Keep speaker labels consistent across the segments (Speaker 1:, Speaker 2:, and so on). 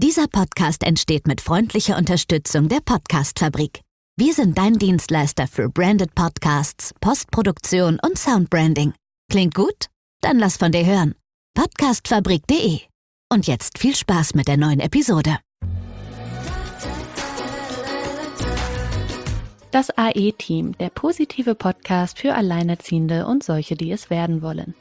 Speaker 1: Dieser Podcast entsteht mit freundlicher Unterstützung der Podcast-Fabrik. Wir sind dein Dienstleister für Branded Podcasts, Postproduktion und Soundbranding. Klingt gut? Dann lass von dir hören. Podcastfabrik.de. Und jetzt viel Spaß mit der neuen Episode.
Speaker 2: Das AE-Team, der positive Podcast für Alleinerziehende und solche, die es werden wollen.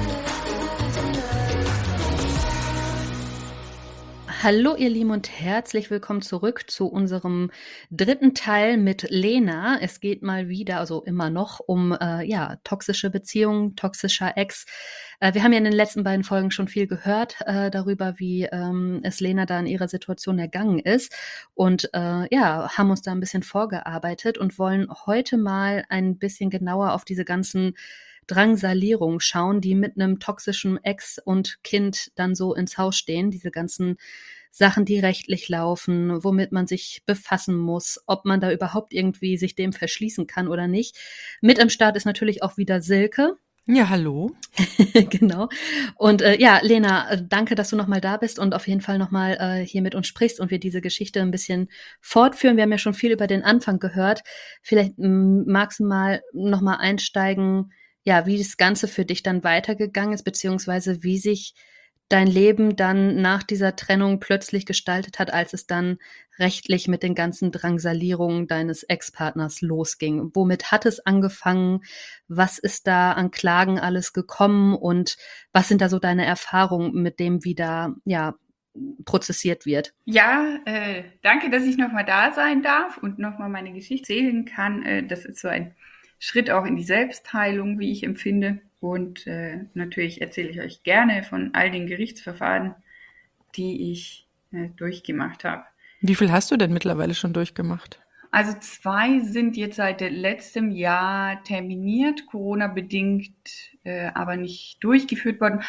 Speaker 2: Hallo ihr Lieben und herzlich willkommen zurück zu unserem dritten Teil mit Lena. Es geht mal wieder, also immer noch, um toxische Beziehungen, toxischer Ex. Wir haben ja in den letzten beiden Folgen schon viel gehört darüber, wie es Lena da in ihrer Situation ergangen ist und haben uns da ein bisschen vorgearbeitet und wollen heute mal ein bisschen genauer auf diese ganzen Drangsalierung schauen, die mit einem toxischen Ex und Kind dann so ins Haus stehen, diese ganzen Sachen, die rechtlich laufen, womit man sich befassen muss, ob man da überhaupt irgendwie sich dem verschließen kann oder nicht. Mit am Start ist natürlich auch wieder Silke.
Speaker 3: Ja, hallo.
Speaker 2: Genau. Und Lena, danke, dass du nochmal da bist und auf jeden Fall nochmal hier mit uns sprichst und wir diese Geschichte ein bisschen fortführen. Wir haben ja schon viel über den Anfang gehört. Vielleicht magst du mal nochmal einsteigen, ja, wie das Ganze für dich dann weitergegangen ist, beziehungsweise wie sich dein Leben dann nach dieser Trennung plötzlich gestaltet hat, als es dann rechtlich mit den ganzen Drangsalierungen deines Ex-Partners losging. Womit hat es angefangen? Was ist da an Klagen alles gekommen? Und was sind da so deine Erfahrungen mit dem, wie da prozessiert wird?
Speaker 4: Ja, danke, dass ich nochmal da sein darf und nochmal meine Geschichte erzählen kann. Das ist so ein Schritt auch in die Selbstheilung, wie ich empfinde. Und natürlich erzähle ich euch gerne von all den Gerichtsverfahren, die ich durchgemacht habe.
Speaker 3: Wie viel hast du denn mittlerweile schon durchgemacht?
Speaker 4: Also 2 sind jetzt seit letztem Jahr terminiert, Corona-bedingt, aber nicht durchgeführt worden.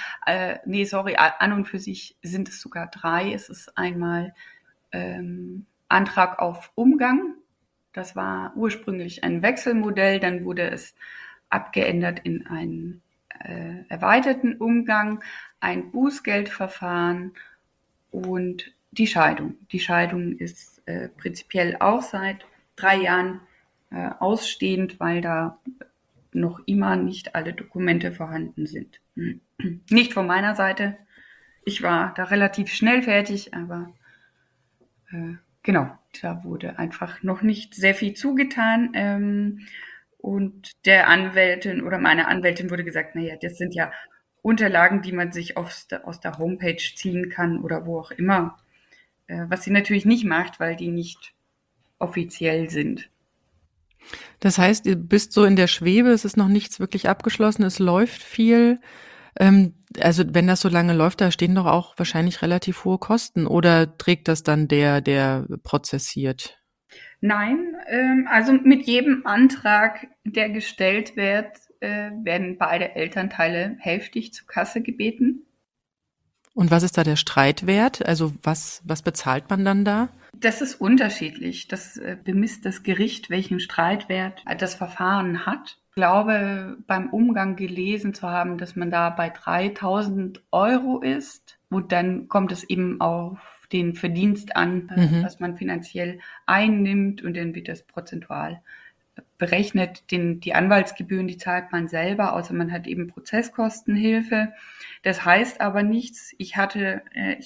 Speaker 4: An und für sich sind es sogar 3. Es ist einmal Antrag auf Umgang. Das war ursprünglich ein Wechselmodell, dann wurde es abgeändert in einen erweiterten Umgang, ein Bußgeldverfahren und die Scheidung. Die Scheidung ist prinzipiell auch seit 3 Jahren ausstehend, weil da noch immer nicht alle Dokumente vorhanden sind. Nicht von meiner Seite. Ich war da relativ schnell fertig, aber da wurde einfach noch nicht sehr viel zugetan. Und der Anwältin oder meiner Anwältin wurde gesagt, das sind ja Unterlagen, die man sich aus der Homepage ziehen kann oder wo auch immer. Was sie natürlich nicht macht, weil die nicht offiziell sind.
Speaker 3: Das heißt, ihr bist so in der Schwebe, es ist noch nichts wirklich abgeschlossen, es läuft viel. Also wenn das so lange läuft, da stehen doch auch wahrscheinlich relativ hohe Kosten. Oder trägt das dann der prozessiert?
Speaker 4: Nein, also mit jedem Antrag, der gestellt wird, werden beide Elternteile hälftig zur Kasse gebeten.
Speaker 3: Und was ist da der Streitwert? Also was bezahlt man dann da?
Speaker 4: Das ist unterschiedlich. Das bemisst das Gericht, welchen Streitwert das Verfahren hat. Ich glaube, beim Umgang gelesen zu haben, dass man da bei 3.000 € ist. Und dann kommt es eben auf den Verdienst an, was man finanziell einnimmt, und dann wird das prozentual berechnet. Die Anwaltsgebühren, die zahlt man selber, außer man hat eben Prozesskostenhilfe. Das heißt aber nichts. Ich hatte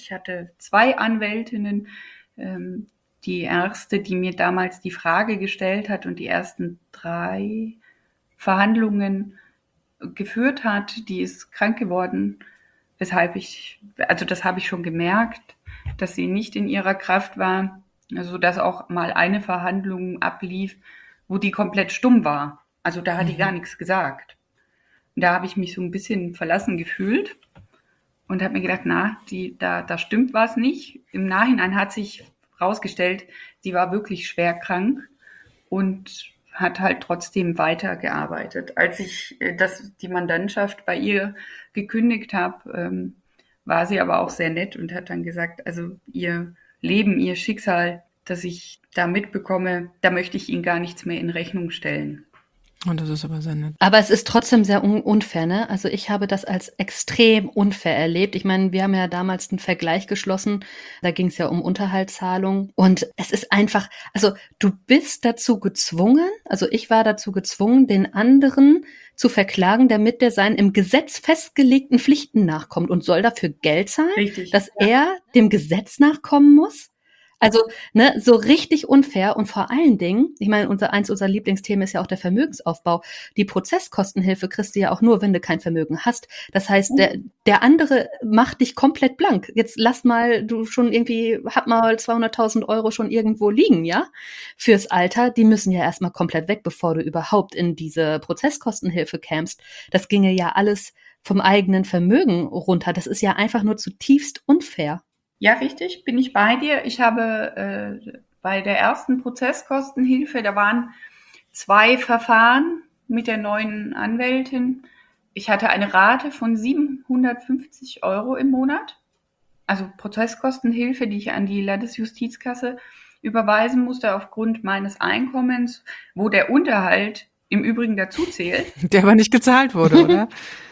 Speaker 4: 2 Anwältinnen. Die erste, die mir damals die Frage gestellt hat und die ersten 3 Verhandlungen geführt hat, die ist krank geworden, das habe ich schon gemerkt, dass sie nicht in ihrer Kraft war, also dass auch mal eine Verhandlung ablief, wo die komplett stumm war. Also da hat die gar nichts gesagt. Und da habe ich mich so ein bisschen verlassen gefühlt und habe mir gedacht, da stimmt was nicht. Im Nachhinein hat sich rausgestellt, sie war wirklich schwer krank und hat halt trotzdem weitergearbeitet. Als ich die Mandantschaft bei ihr gekündigt habe, war sie aber auch sehr nett und hat dann gesagt, also ihr Leben, ihr Schicksal, das ich da mitbekomme, da möchte ich Ihnen gar nichts mehr in Rechnung stellen.
Speaker 3: Und das ist aber sehr nett.
Speaker 2: Aber es ist trotzdem sehr unfair, ne? Also ich habe das als extrem unfair erlebt. Ich meine, wir haben ja damals einen Vergleich geschlossen. Da ging es ja um Unterhaltszahlung. Und es ist einfach, also du bist dazu gezwungen, also ich war dazu gezwungen, den anderen zu verklagen, damit der seinen im Gesetz festgelegten Pflichten nachkommt und soll dafür Geld zahlen,
Speaker 4: Richtig.
Speaker 2: dass er dem Gesetz nachkommen muss. Also, ne, so richtig unfair und vor allen Dingen, ich meine, eins unserer Lieblingsthemen ist ja auch der Vermögensaufbau. Die Prozesskostenhilfe kriegst du ja auch nur, wenn du kein Vermögen hast. Das heißt, der andere macht dich komplett blank. Jetzt lass mal, hab mal 200.000 Euro schon irgendwo liegen, ja? Fürs Alter, die müssen ja erstmal komplett weg, bevor du überhaupt in diese Prozesskostenhilfe kämst. Das ginge ja alles vom eigenen Vermögen runter. Das ist ja einfach nur zutiefst unfair.
Speaker 4: Ja, richtig, bin ich bei dir. Ich habe bei der ersten Prozesskostenhilfe, da waren 2 Verfahren mit der neuen Anwältin. Ich hatte eine Rate von 750 Euro im Monat, also Prozesskostenhilfe, die ich an die Landesjustizkasse überweisen musste aufgrund meines Einkommens, wo der Unterhalt im Übrigen dazu zählt.
Speaker 3: Der aber nicht gezahlt wurde, oder?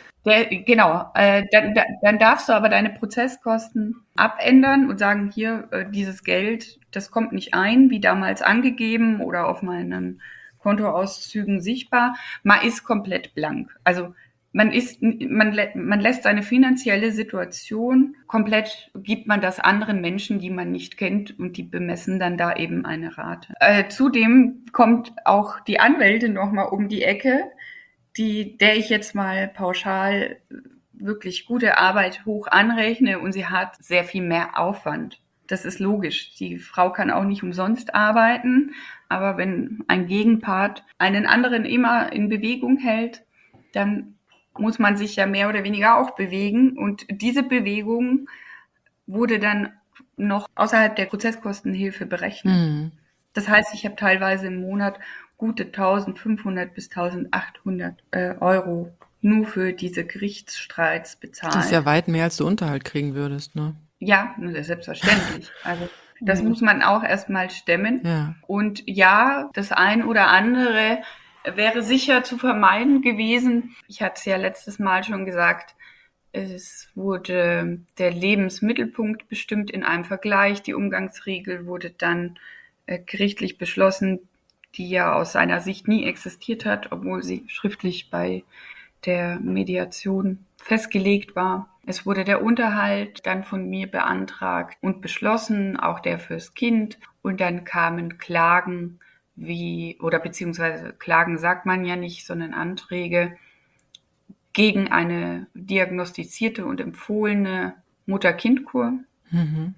Speaker 4: Genau, dann darfst du aber deine Prozesskosten abändern und sagen, hier, dieses Geld, das kommt nicht ein, wie damals angegeben oder auf meinen Kontoauszügen sichtbar. Man ist komplett blank. Also man lässt seine finanzielle Situation komplett, gibt man das anderen Menschen, die man nicht kennt, und die bemessen dann da eben eine Rate. Zudem kommt auch die Anwältin nochmal um die Ecke, der ich jetzt mal pauschal wirklich gute Arbeit hoch anrechne, und sie hat sehr viel mehr Aufwand. Das ist logisch. Die Frau kann auch nicht umsonst arbeiten, aber wenn ein Gegenpart einen anderen immer in Bewegung hält, dann muss man sich ja mehr oder weniger auch bewegen, und diese Bewegung wurde dann noch außerhalb der Prozesskostenhilfe berechnet.
Speaker 3: Mhm.
Speaker 4: Das heißt, ich habe teilweise im Monat gute 1.500 bis 1.800 Euro nur für diese Gerichtsstreits bezahlt.
Speaker 3: Das ist ja weit mehr, als du Unterhalt kriegen würdest, ne?
Speaker 4: Ja, selbstverständlich. Also das muss man auch erstmal stemmen.
Speaker 3: Ja.
Speaker 4: Und ja, das ein oder andere wäre sicher zu vermeiden gewesen. Ich hatte es ja letztes Mal schon gesagt, es wurde der Lebensmittelpunkt bestimmt in einem Vergleich. Die Umgangsregel wurde dann gerichtlich beschlossen, die ja aus seiner Sicht nie existiert hat, obwohl sie schriftlich bei der Mediation festgelegt war. Es wurde der Unterhalt dann von mir beantragt und beschlossen, auch der fürs Kind. Und dann kamen Klagen beziehungsweise Klagen sagt man ja nicht, sondern Anträge gegen eine diagnostizierte und empfohlene Mutter-Kind-Kur.
Speaker 3: Mhm.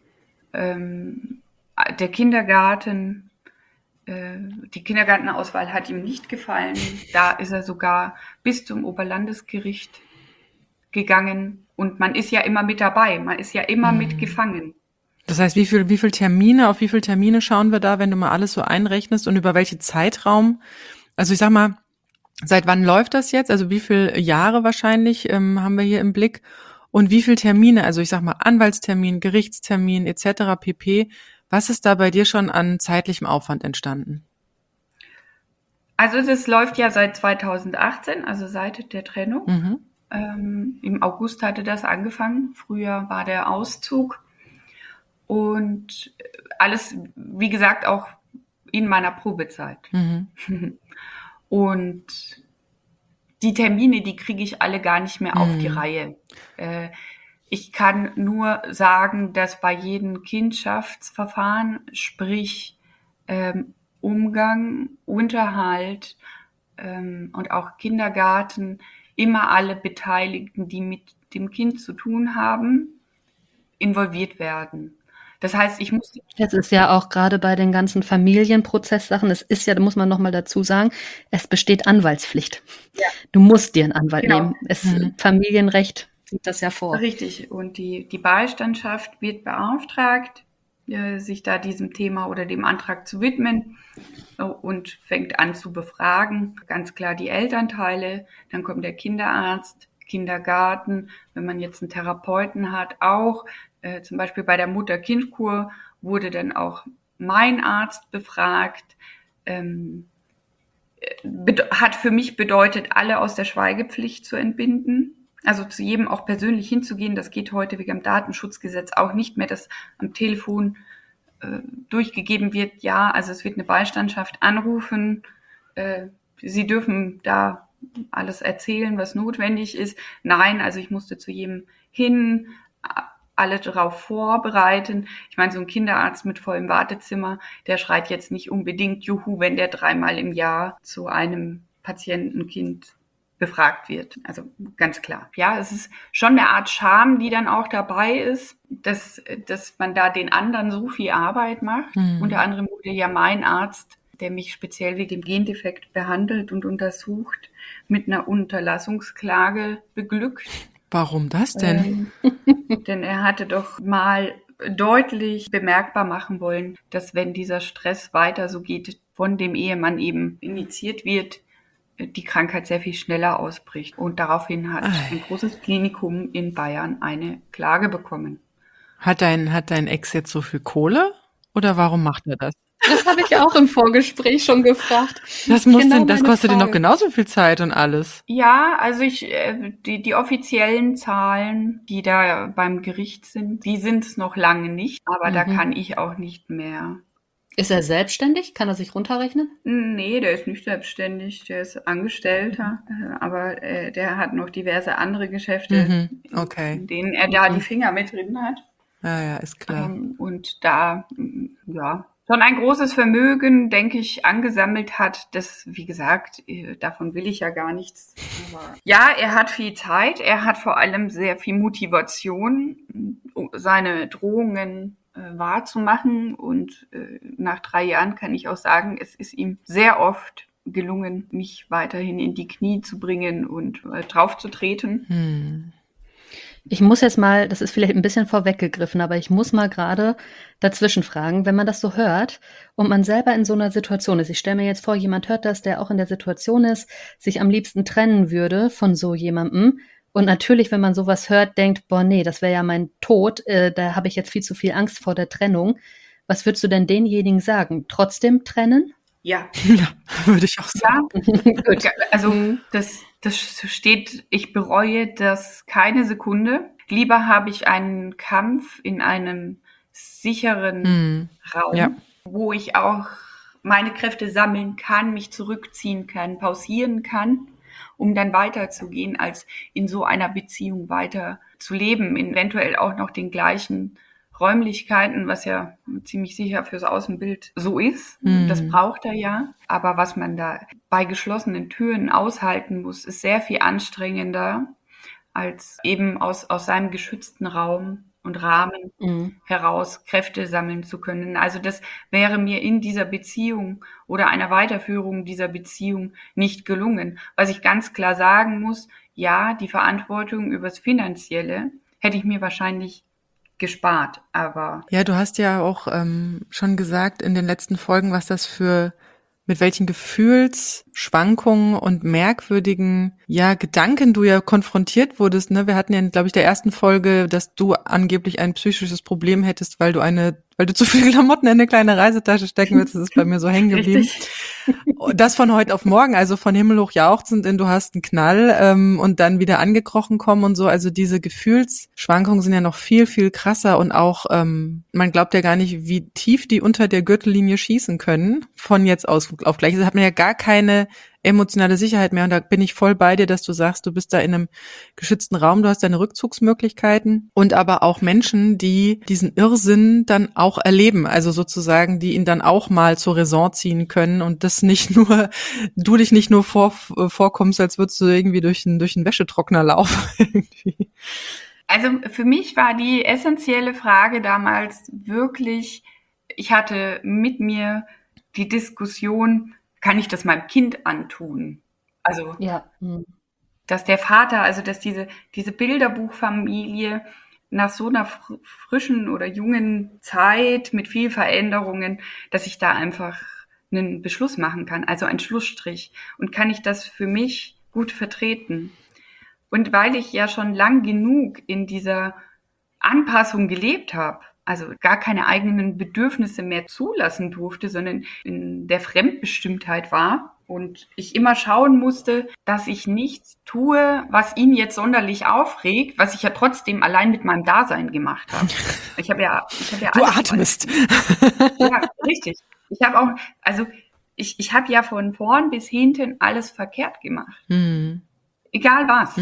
Speaker 4: Der Kindergarten, die Kindergartenauswahl hat ihm nicht gefallen. Da ist er sogar bis zum Oberlandesgericht gegangen. Und man ist ja immer mit dabei. Man ist ja immer mit gefangen.
Speaker 3: Das heißt, auf wie viele Termine schauen wir da, wenn du mal alles so einrechnest, und über welchen Zeitraum? Also ich sag mal, seit wann läuft das jetzt? Also wie viele Jahre wahrscheinlich haben wir hier im Blick? Und wie viele Termine, also ich sag mal Anwaltstermin, Gerichtstermin etc. pp. Was ist da bei dir schon an zeitlichem Aufwand entstanden?
Speaker 4: Also das läuft ja seit 2018, also seit der Trennung.
Speaker 3: Mhm.
Speaker 4: Im August hatte das angefangen. Früher war der Auszug. Und alles, wie gesagt, auch in meiner Probezeit.
Speaker 3: Mhm.
Speaker 4: Und die Termine, die kriege ich alle gar nicht mehr auf die Reihe. Ich kann nur sagen, dass bei jedem Kindschaftsverfahren, sprich Umgang, Unterhalt und auch Kindergarten, immer alle Beteiligten, die mit dem Kind zu tun haben, involviert werden. Das heißt, ich muss...
Speaker 2: Das ist ja auch gerade bei den ganzen Familienprozesssachen, es ist ja, da muss man nochmal dazu sagen, es besteht Anwaltspflicht. Ja. Du musst dir einen Anwalt nehmen. Familienrecht sieht das ja vor.
Speaker 4: Richtig. Und die Beistandschaft wird beauftragt, sich da diesem Thema oder dem Antrag zu widmen und fängt an zu befragen. Ganz klar die Elternteile, dann kommt der Kinderarzt, Kindergarten, wenn man jetzt einen Therapeuten hat, auch. Zum Beispiel bei der Mutter-Kind-Kur wurde dann auch mein Arzt befragt. hat für mich bedeutet, alle aus der Schweigepflicht zu entbinden. Also zu jedem auch persönlich hinzugehen. Das geht heute wegen dem Datenschutzgesetz auch nicht mehr, dass am Telefon durchgegeben wird, ja, also es wird eine Beistandschaft anrufen. Sie dürfen da alles erzählen, was notwendig ist. Nein, also ich musste zu jedem hin, alle darauf vorbereiten. Ich meine, so ein Kinderarzt mit vollem Wartezimmer, der schreit jetzt nicht unbedingt Juhu, wenn der 3-mal im Jahr zu einem Patientenkind befragt wird. Also ganz klar. Ja, es ist schon eine Art Scham, die dann auch dabei ist, dass man da den anderen so viel Arbeit macht. Unter anderem wurde ja mein Arzt, der mich speziell wegen dem Gendefekt behandelt und untersucht, mit einer Unterlassungsklage beglückt.
Speaker 3: Warum das denn?
Speaker 4: Denn er hatte doch mal deutlich bemerkbar machen wollen, dass wenn dieser Stress weiter so geht, von dem Ehemann eben initiiert wird, die Krankheit sehr viel schneller ausbricht. Und daraufhin hat ein großes Klinikum in Bayern eine Klage bekommen.
Speaker 3: Hat dein Ex jetzt so viel Kohle? Oder warum macht er das?
Speaker 2: Das habe ich auch im Vorgespräch schon gefragt.
Speaker 3: Das kostet dir noch genauso viel Zeit und alles.
Speaker 4: Ja, also die offiziellen Zahlen, die da beim Gericht sind, die sind es noch lange nicht. Aber da kann ich auch nicht mehr.
Speaker 2: Ist er selbstständig? Kann er sich runterrechnen?
Speaker 4: Nee, der ist nicht selbstständig, der ist Angestellter, aber der hat noch diverse andere Geschäfte, in denen er da die Finger mit drin hat.
Speaker 3: Ja, ist klar.
Speaker 4: Und da, ja, schon ein großes Vermögen, denke ich, angesammelt hat. Das, wie gesagt, davon will ich ja gar nichts. Aber ja, er hat viel Zeit, er hat vor allem sehr viel Motivation, seine Drohungen wahrzumachen. Und nach 3 Jahren kann ich auch sagen, es ist ihm sehr oft gelungen, mich weiterhin in die Knie zu bringen und drauf zu treten.
Speaker 2: Ich muss jetzt mal, das ist vielleicht ein bisschen vorweggegriffen, aber ich muss mal gerade dazwischen fragen, wenn man das so hört und man selber in so einer Situation ist. Ich stelle mir jetzt vor, jemand hört das, der auch in der Situation ist, sich am liebsten trennen würde von so jemandem. Und natürlich, wenn man sowas hört, denkt, boah, nee, das wäre ja mein Tod, da habe ich jetzt viel zu viel Angst vor der Trennung. Was würdest du denn denjenigen sagen? Trotzdem trennen?
Speaker 4: Ja.
Speaker 3: Ja, würde ich auch sagen.
Speaker 4: Ja. Also das steht, ich bereue das keine Sekunde. Lieber habe ich einen Kampf in einem sicheren Raum, wo ich auch meine Kräfte sammeln kann, mich zurückziehen kann, pausieren kann, um dann weiterzugehen, als in so einer Beziehung weiter zu leben, eventuell auch noch den gleichen Räumlichkeiten, was ja ziemlich sicher fürs Außenbild so ist. Das braucht er ja. Aber was man da bei geschlossenen Türen aushalten muss, ist sehr viel anstrengender, als eben aus seinem geschützten Raum und Rahmen heraus Kräfte sammeln zu können. Also das wäre mir in dieser Beziehung oder einer Weiterführung dieser Beziehung nicht gelungen. Was ich ganz klar sagen muss, ja, die Verantwortung übers Finanzielle hätte ich mir wahrscheinlich gespart, aber...
Speaker 3: Ja, du hast ja auch schon gesagt in den letzten Folgen, mit welchen Gefühlsschwankungen und merkwürdigen, Gedanken du ja konfrontiert wurdest, ne? Wir hatten ja, glaube ich, der ersten Folge, dass du angeblich ein psychisches Problem hättest, weil du zu viele Klamotten in eine kleine Reisetasche stecken willst. Das ist bei mir so hängen geblieben.
Speaker 2: Richtig.
Speaker 3: Das von heute auf morgen, also von Himmel hoch jauchzend in du hast einen Knall und dann wieder angekrochen kommen und so. Also diese Gefühlsschwankungen sind ja noch viel, viel krasser und auch, man glaubt ja gar nicht, wie tief die unter der Gürtellinie schießen können von jetzt auf gleich. Da hat man ja gar keine emotionale Sicherheit mehr und da bin ich voll bei dir, dass du sagst, du bist da in einem geschützten Raum, du hast deine Rückzugsmöglichkeiten und aber auch Menschen, die diesen Irrsinn dann auch erleben, also sozusagen, die ihn dann auch mal zur Raison ziehen können und das nicht nur, du dich nicht nur vorkommst, als würdest du irgendwie durch einen Wäschetrockner laufen.
Speaker 4: Also für mich war die essentielle Frage damals wirklich, ich hatte mit mir die Diskussion, kann ich das meinem Kind antun? Also, dass der Vater, also dass diese Bilderbuchfamilie nach so einer frischen oder jungen Zeit mit viel Veränderungen, dass ich da einfach einen Beschluss machen kann, also einen Schlussstrich. Und kann ich das für mich gut vertreten? Und weil ich ja schon lang genug in dieser Anpassung gelebt habe, also gar keine eigenen Bedürfnisse mehr zulassen durfte, sondern in der Fremdbestimmtheit war. Und ich immer schauen musste, dass ich nichts tue, was ihn jetzt sonderlich aufregt, was ich ja trotzdem allein mit meinem Dasein gemacht habe. Ich habe ja
Speaker 3: Du
Speaker 4: alles.
Speaker 3: atmest.
Speaker 4: Ja, richtig. Ich habe auch, also ich habe ja von vorn bis hinten alles verkehrt gemacht. Egal was.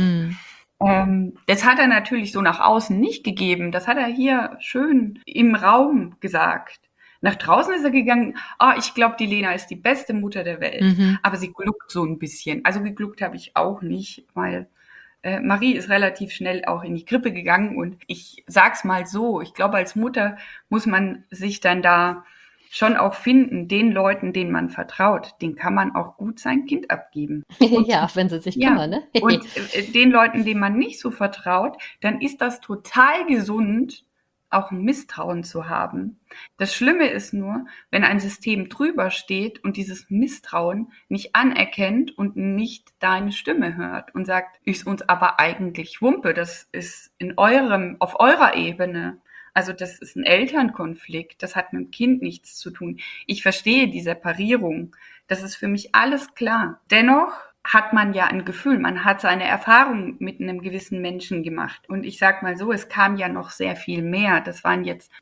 Speaker 4: Das hat er natürlich so nach außen nicht gegeben. Das hat er hier schön im Raum gesagt. Nach draußen ist er gegangen, ich glaube, die Lena ist die beste Mutter der Welt. Aber sie gluckt so ein bisschen. Also gegluckt habe ich auch nicht, weil Marie ist relativ schnell auch in die Krippe gegangen. Und ich sag's mal so, ich glaube, als Mutter muss man sich dann da schon auch finden, den Leuten, denen man vertraut, denen kann man auch gut sein Kind abgeben. Und,
Speaker 2: ja, wenn sie sich kümmern, ne?
Speaker 4: Und den Leuten, denen man nicht so vertraut, dann ist das total gesund, auch ein Misstrauen zu haben. Das Schlimme ist nur, wenn ein System drüber steht und dieses Misstrauen nicht anerkennt und nicht deine Stimme hört und sagt, ist uns aber eigentlich Wumpe, das ist auf eurer Ebene. Also das ist ein Elternkonflikt, das hat mit dem Kind nichts zu tun. Ich verstehe die Separierung, das ist für mich alles klar. Dennoch hat man ja ein Gefühl, man hat seine Erfahrung mit einem gewissen Menschen gemacht. Und ich sag mal so, es kam ja noch sehr viel mehr. Das waren jetzt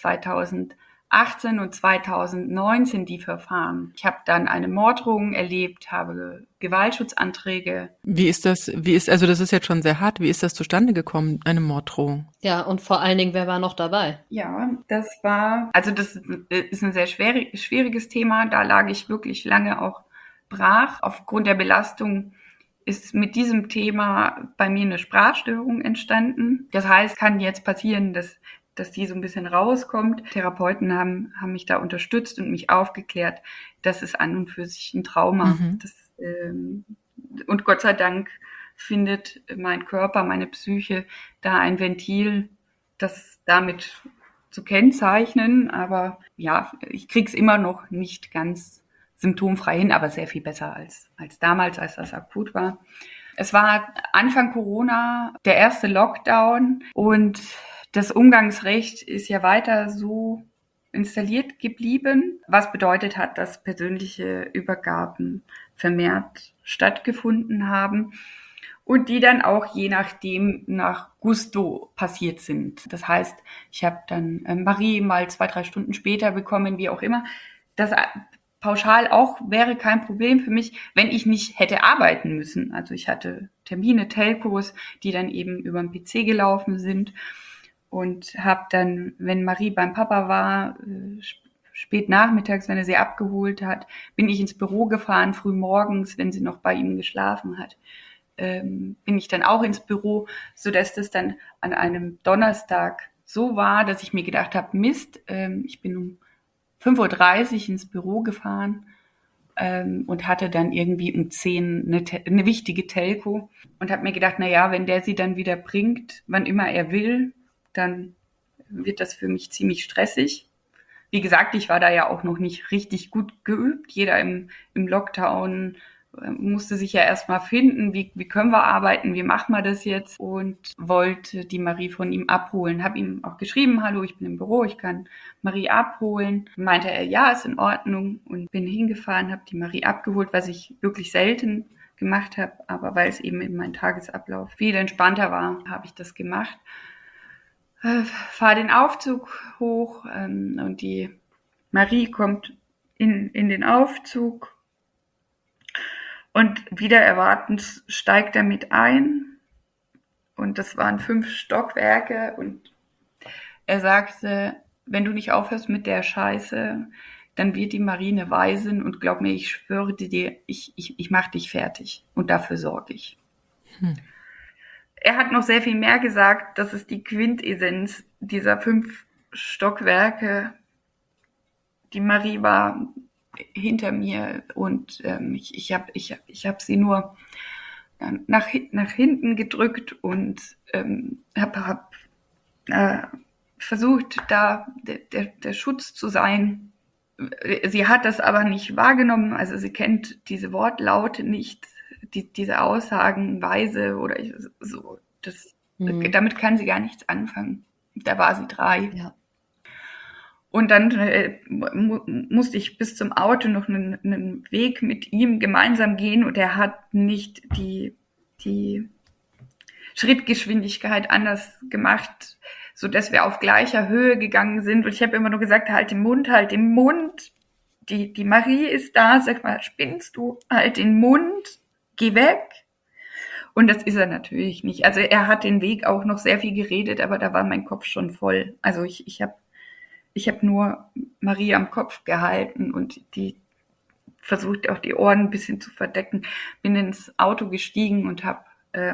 Speaker 4: 2018 und 2019 die Verfahren. Ich habe dann eine Morddrohung erlebt, habe Gewaltschutzanträge.
Speaker 3: Also das ist jetzt schon sehr hart. Wie ist das zustande gekommen, eine Morddrohung?
Speaker 2: Ja, und vor allen Dingen, wer war noch dabei?
Speaker 4: Ja, das ist ein sehr schwieriges Thema. Da lag ich wirklich lange auch brach. Aufgrund der Belastung ist mit diesem Thema bei mir eine Sprachstörung entstanden. Das heißt, kann jetzt passieren, dass die so ein bisschen rauskommt. Therapeuten haben mich da unterstützt und mich aufgeklärt. Das ist an und für sich ein Trauma. Und Gott sei Dank findet mein Körper, meine Psyche da ein Ventil, das damit zu kennzeichnen. Aber ja, ich krieg's immer noch nicht ganz symptomfrei hin, aber sehr viel besser als damals, als das akut war. Es war Anfang Corona, der erste Lockdown, und das Umgangsrecht ist ja weiter so installiert geblieben, was bedeutet hat, dass persönliche Übergaben vermehrt stattgefunden haben und die dann auch je nachdem nach Gusto passiert sind. Das heißt, ich habe dann Marie mal 2-3 Stunden später bekommen, wie auch immer. Das pauschal auch wäre kein Problem für mich, wenn ich nicht hätte arbeiten müssen. Also ich hatte Termine, Telcos, die dann eben über den PC gelaufen sind, und habe dann, wenn Marie beim Papa war, spät nachmittags, wenn er sie abgeholt hat, bin ich ins Büro gefahren, früh morgens, wenn sie noch bei ihm geschlafen hat, bin ich dann auch ins Büro, sodass das dann an einem Donnerstag so war, dass ich mir gedacht habe, Mist, ich bin um 5:30 Uhr ins Büro gefahren und hatte dann irgendwie um 10 eine wichtige Telco und habe mir gedacht, wenn der sie dann wieder bringt, wann immer er will, dann wird das für mich ziemlich stressig. Wie gesagt, ich war da ja auch noch nicht richtig gut geübt. Jeder im Lockdown musste sich ja erstmal finden, wie können wir arbeiten, wie machen wir das jetzt, und wollte die Marie von ihm abholen. Habe ihm auch geschrieben, hallo, ich bin im Büro, ich kann Marie abholen. Meinte er, ja, ist in Ordnung, und bin hingefahren, habe die Marie abgeholt, was ich wirklich selten gemacht habe, aber weil es eben in meinem Tagesablauf viel entspannter war, habe ich das gemacht. Fahre den Aufzug hoch und die Marie kommt in den Aufzug. Und wider Erwartens steigt er mit ein. Und das waren 5 Stockwerke. Und er sagte, wenn du nicht aufhörst mit der Scheiße, dann wird die Marie eine Waisin. Und glaub mir, ich schwöre dir, ich mach dich fertig. Und dafür sorge ich. Er hat noch sehr viel mehr gesagt. Das ist die Quintessenz dieser 5 Stockwerke. Die Marie war hinter mir, und ich hab sie nur nach hinten gedrückt und hab versucht, da der Schutz zu sein. Sie hat das aber nicht wahrgenommen, also sie kennt diese Wortlaute nicht, diese Aussagenweise oder so. Damit kann sie gar nichts anfangen. Da war sie 3.
Speaker 2: Ja.
Speaker 4: Und dann musste ich bis zum Auto noch einen Weg mit ihm gemeinsam gehen und er hat nicht die Schrittgeschwindigkeit anders gemacht, so dass wir auf gleicher Höhe gegangen sind. Und ich habe immer nur gesagt, halt den Mund, halt den Mund. Die Marie ist da, sag mal, spinnst du? Halt den Mund, geh weg. Und das ist er natürlich nicht. Also er hat den Weg auch noch sehr viel geredet, aber da war mein Kopf schon voll. Also ich hab nur Marie am Kopf gehalten und die versucht auch die Ohren ein bisschen zu verdecken. Bin ins Auto gestiegen und habe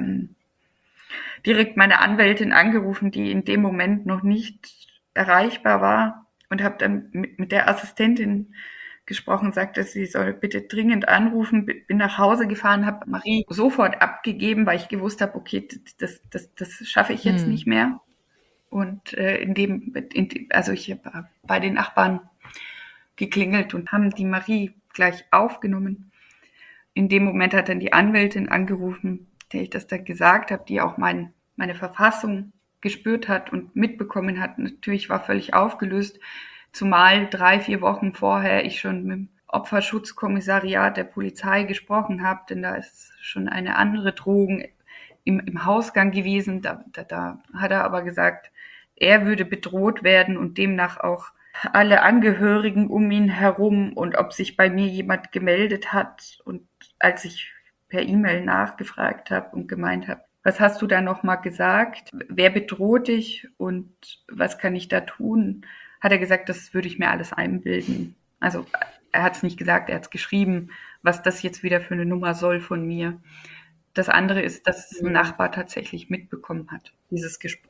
Speaker 4: direkt meine Anwältin angerufen, die in dem Moment noch nicht erreichbar war und habe dann mit der Assistentin gesprochen, sagte, sie soll bitte dringend anrufen, bin nach Hause gefahren, habe Marie sofort abgegeben, weil ich gewusst habe, okay, das schaffe ich jetzt nicht mehr. Und also ich habe bei den Nachbarn geklingelt und haben die Marie gleich aufgenommen. In dem Moment hat dann die Anwältin angerufen, der ich das dann gesagt habe, die auch meine Verfassung gespürt hat und mitbekommen hat. Natürlich war völlig aufgelöst, zumal 3-4 Wochen vorher ich schon mit dem Opferschutzkommissariat der Polizei gesprochen habe, denn da ist schon eine andere Drohung im Hausgang gewesen. Da hat er aber gesagt, er würde bedroht werden und demnach auch alle Angehörigen um ihn herum und ob sich bei mir jemand gemeldet hat. Und als ich per E-Mail nachgefragt habe und gemeint habe, was hast du da nochmal gesagt? Wer bedroht dich und was kann ich da tun? Hat er gesagt, das würde ich mir alles einbilden. Also er hat es nicht gesagt, er hat es geschrieben, was das jetzt wieder für eine Nummer soll von mir. Das andere ist, dass ein Nachbar tatsächlich mitbekommen hat, dieses Gespräch.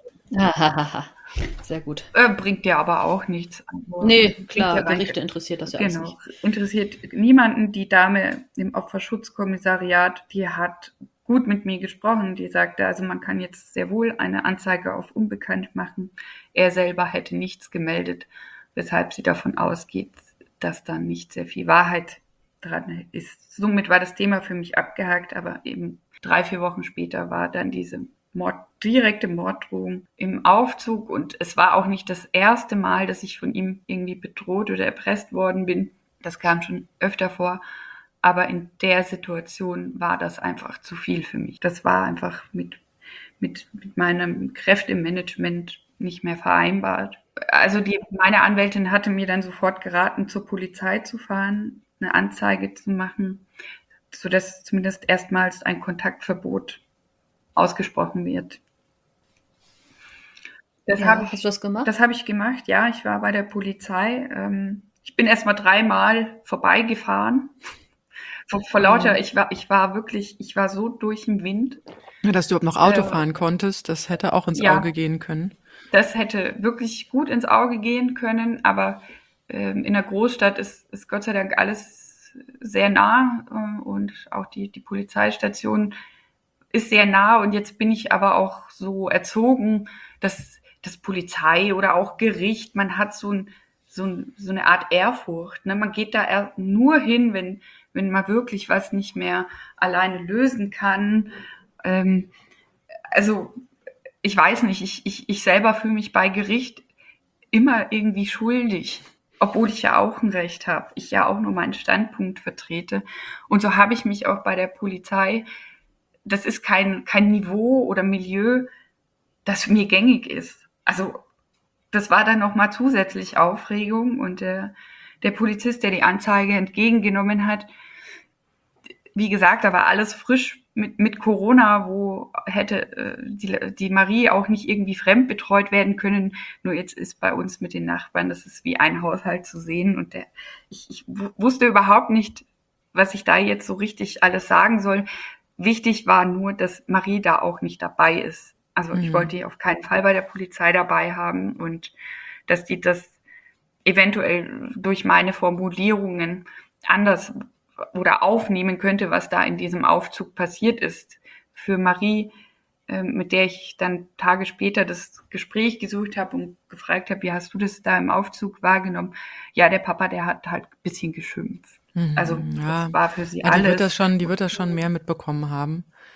Speaker 2: Sehr gut.
Speaker 4: Bringt ja aber auch nichts. Also,
Speaker 2: nee, klar, Gerichte interessiert das ja alles nicht.
Speaker 4: Genau, interessiert niemanden. Die Dame im Opferschutzkommissariat, die hat gut mit mir gesprochen. Die sagte, also man kann jetzt sehr wohl eine Anzeige auf unbekannt machen. Er selber hätte nichts gemeldet, weshalb sie davon ausgeht, dass da nicht sehr viel Wahrheit dran ist. Somit war das Thema für mich abgehakt, aber eben 3-4 Wochen später war dann diese direkte Morddrohung im Aufzug und es war auch nicht das erste Mal, dass ich von ihm irgendwie bedroht oder erpresst worden bin. Das kam schon öfter vor, aber in der Situation war das einfach zu viel für mich. Das war einfach mit meinem Kräftemanagement nicht mehr vereinbart. Also meine Anwältin hatte mir dann sofort geraten, zur Polizei zu fahren, eine Anzeige zu machen, sodass zumindest erstmals ein Kontaktverbot ausgesprochen wird.
Speaker 2: Hast du das gemacht?
Speaker 4: Das habe ich gemacht, ja. Ich war bei der Polizei. Ich bin erst mal 3-mal vorbeigefahren. Vor lauter, ich war so durch den Wind.
Speaker 3: Ja, dass du überhaupt noch Auto fahren konntest, das hätte auch ins Auge gehen können.
Speaker 4: Das hätte wirklich gut ins Auge gehen können, aber in der Großstadt ist Gott sei Dank alles sehr nah und auch die Polizeistation ist sehr nah und jetzt bin ich aber auch so erzogen, dass das Polizei oder auch Gericht, man hat so eine Art Ehrfurcht. Ne? Man geht da nur hin, wenn man wirklich was nicht mehr alleine lösen kann. Also ich weiß nicht, ich selber fühle mich bei Gericht immer irgendwie schuldig, obwohl ich ja auch ein Recht habe. Ich ja auch nur meinen Standpunkt vertrete. Und so habe ich mich auch bei der Polizei. Das ist kein Niveau oder Milieu, das mir gängig ist. Also das war dann nochmal zusätzlich Aufregung und der Polizist, der die Anzeige entgegengenommen hat, wie gesagt, da war alles frisch mit Corona, wo hätte die Marie auch nicht irgendwie fremdbetreut werden können. Nur jetzt ist bei uns mit den Nachbarn, das ist wie ein Haushalt zu sehen und ich wusste überhaupt nicht, was ich da jetzt so richtig alles sagen soll. Wichtig war nur, dass Marie da auch nicht dabei ist. Also ich wollte die auf keinen Fall bei der Polizei dabei haben und dass die das eventuell durch meine Formulierungen anders oder aufnehmen könnte, was da in diesem Aufzug passiert ist. Für Marie, mit der ich dann Tage später das Gespräch gesucht habe und gefragt habe, wie hast du das da im Aufzug wahrgenommen? Ja, der Papa, der hat halt ein bisschen geschimpft. Also das war für sie alles.
Speaker 3: Die wird das schon mehr mitbekommen haben.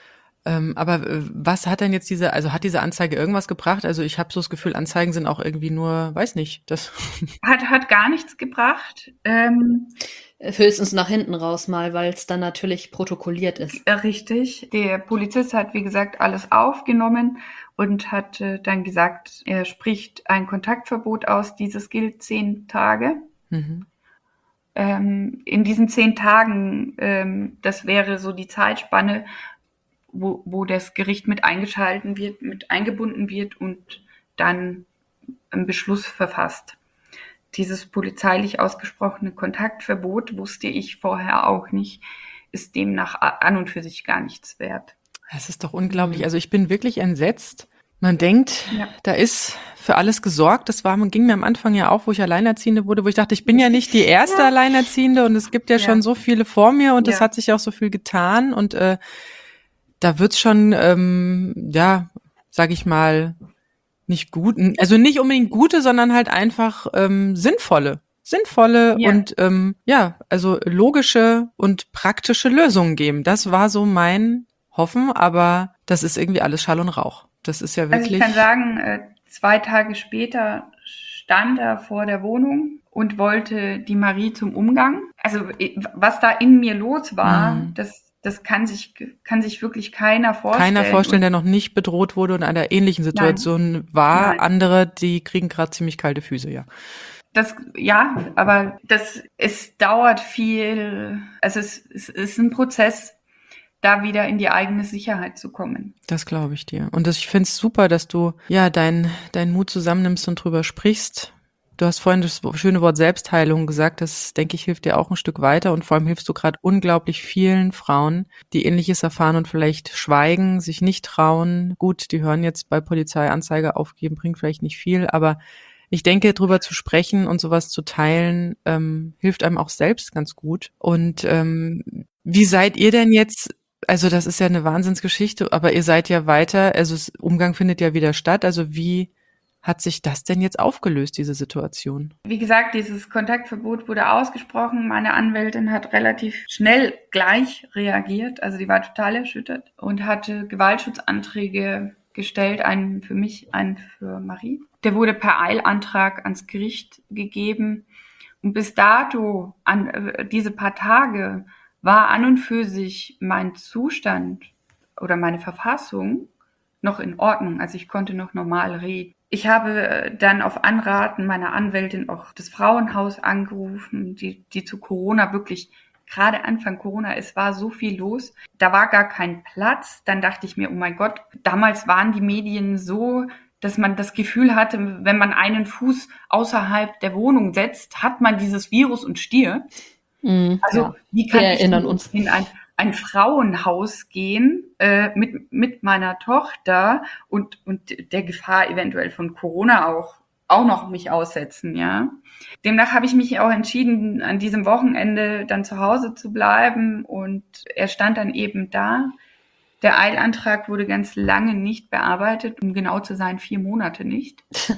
Speaker 3: Aber was hat denn jetzt hat diese Anzeige irgendwas gebracht? Also ich habe so das Gefühl, Anzeigen sind auch irgendwie nur, weiß nicht, das
Speaker 4: Hat gar nichts gebracht.
Speaker 2: Höchstens nach hinten raus mal, weil es dann natürlich protokolliert ist.
Speaker 4: Richtig. Der Polizist hat, wie gesagt, alles aufgenommen und hat dann gesagt, er spricht ein Kontaktverbot aus. Dieses gilt 10 Tage.
Speaker 3: Mhm.
Speaker 4: In diesen 10 Tagen, das wäre so die Zeitspanne, wo das Gericht mit eingebunden wird und dann einen Beschluss verfasst. Dieses polizeilich ausgesprochene Kontaktverbot, wusste ich vorher auch nicht, ist demnach an und für sich gar nichts wert.
Speaker 3: Das ist doch unglaublich. Also ich bin wirklich entsetzt. Man denkt, da ist für alles gesorgt. Ging mir am Anfang ja auch, wo ich Alleinerziehende wurde, wo ich dachte, ich bin ja nicht die erste Alleinerziehende und es gibt ja schon so viele vor mir und es hat sich auch so viel getan und da wird's schon, sag ich mal, nicht gut, also nicht unbedingt gute, sondern halt einfach sinnvolle und also logische und praktische Lösungen geben. Das war so mein Hoffen, aber das ist irgendwie alles Schall und Rauch. Das ist ja wirklich.
Speaker 4: Also ich kann sagen, 2 Tage später stand er vor der Wohnung und wollte die Marie zum Umgang. Also was da in mir los war, das kann sich wirklich keiner vorstellen.
Speaker 3: Keiner vorstellen, der noch nicht bedroht wurde und in einer ähnlichen Situation war. Nein. Andere, die kriegen gerade ziemlich kalte Füße, ja.
Speaker 4: Aber es dauert viel, also es ist ein Prozess, da wieder in die eigene Sicherheit zu kommen.
Speaker 3: Das glaube ich dir. Und ich finde es super, dass du deinen Mut zusammennimmst und drüber sprichst. Du hast vorhin das schöne Wort Selbstheilung gesagt, das, denke ich, hilft dir auch ein Stück weiter und vor allem hilfst du gerade unglaublich vielen Frauen, die Ähnliches erfahren und vielleicht schweigen, sich nicht trauen. Gut, die hören jetzt bei Polizeianzeige aufgeben, bringt vielleicht nicht viel, aber ich denke, drüber zu sprechen und sowas zu teilen, hilft einem auch selbst ganz gut. Und wie seid ihr denn jetzt? Also das ist ja eine Wahnsinnsgeschichte, aber ihr seid ja weiter, also das Umgang findet ja wieder statt. Also wie hat sich das denn jetzt aufgelöst, diese Situation?
Speaker 4: Wie gesagt, dieses Kontaktverbot wurde ausgesprochen. Meine Anwältin hat relativ schnell gleich reagiert. Also die war total erschüttert und hatte Gewaltschutzanträge gestellt, einen für mich, einen für Marie. Der wurde per Eilantrag ans Gericht gegeben. Und bis dato, diese paar Tage, war an und für sich mein Zustand oder meine Verfassung noch in Ordnung. Also ich konnte noch normal reden. Ich habe dann auf Anraten meiner Anwältin auch das Frauenhaus angerufen, die zu Corona wirklich, gerade Anfang Corona, es war so viel los, da war gar kein Platz. Dann dachte ich mir, oh mein Gott, damals waren die Medien so, dass man das Gefühl hatte, wenn man einen Fuß außerhalb der Wohnung setzt, hat man dieses Virus und stirbt. Also wie kann ich in ein Frauenhaus gehen mit meiner Tochter und der Gefahr eventuell von Corona auch noch mich aussetzen, ja. Demnach habe ich mich auch entschieden, an diesem Wochenende dann zu Hause zu bleiben und er stand dann eben da. Der Eilantrag wurde ganz lange nicht bearbeitet, um genau zu sein, 4 Monate nicht.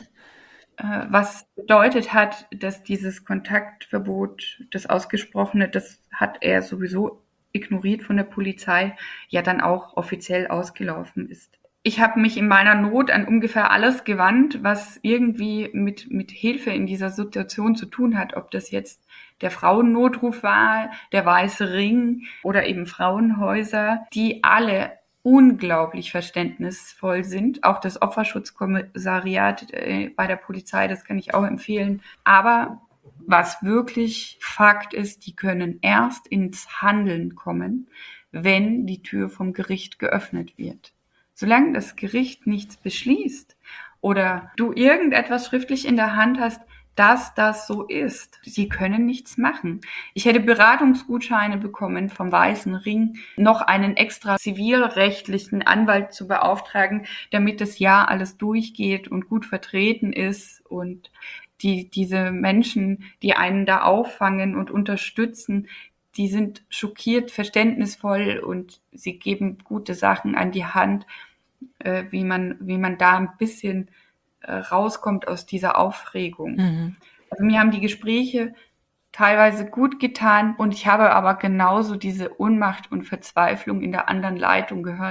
Speaker 4: Was bedeutet hat, dass dieses Kontaktverbot, das Ausgesprochene, das hat er sowieso ignoriert von der Polizei, ja dann auch offiziell ausgelaufen ist. Ich habe mich in meiner Not an ungefähr alles gewandt, was irgendwie mit Hilfe in dieser Situation zu tun hat, ob das jetzt der Frauennotruf war, der Weiße Ring oder eben Frauenhäuser, die alle unglaublich verständnisvoll sind. Auch das Opferschutzkommissariat bei der Polizei, das kann ich auch empfehlen. Aber was wirklich Fakt ist, die können erst ins Handeln kommen, wenn die Tür vom Gericht geöffnet wird. Solange das Gericht nichts beschließt oder du irgendetwas schriftlich in der Hand hast, dass das so ist. Sie können nichts machen. Ich hätte Beratungsgutscheine bekommen vom Weißen Ring, noch einen extra zivilrechtlichen Anwalt zu beauftragen, damit das Jahr alles durchgeht und gut vertreten ist und diese Menschen, die einen da auffangen und unterstützen, die sind schockiert, verständnisvoll und sie geben gute Sachen an die Hand, wie man da ein bisschen rauskommt aus dieser Aufregung. Mhm. Also mir haben die Gespräche teilweise gut getan und ich habe aber genauso diese Ohnmacht und Verzweiflung in der anderen Leitung gehört.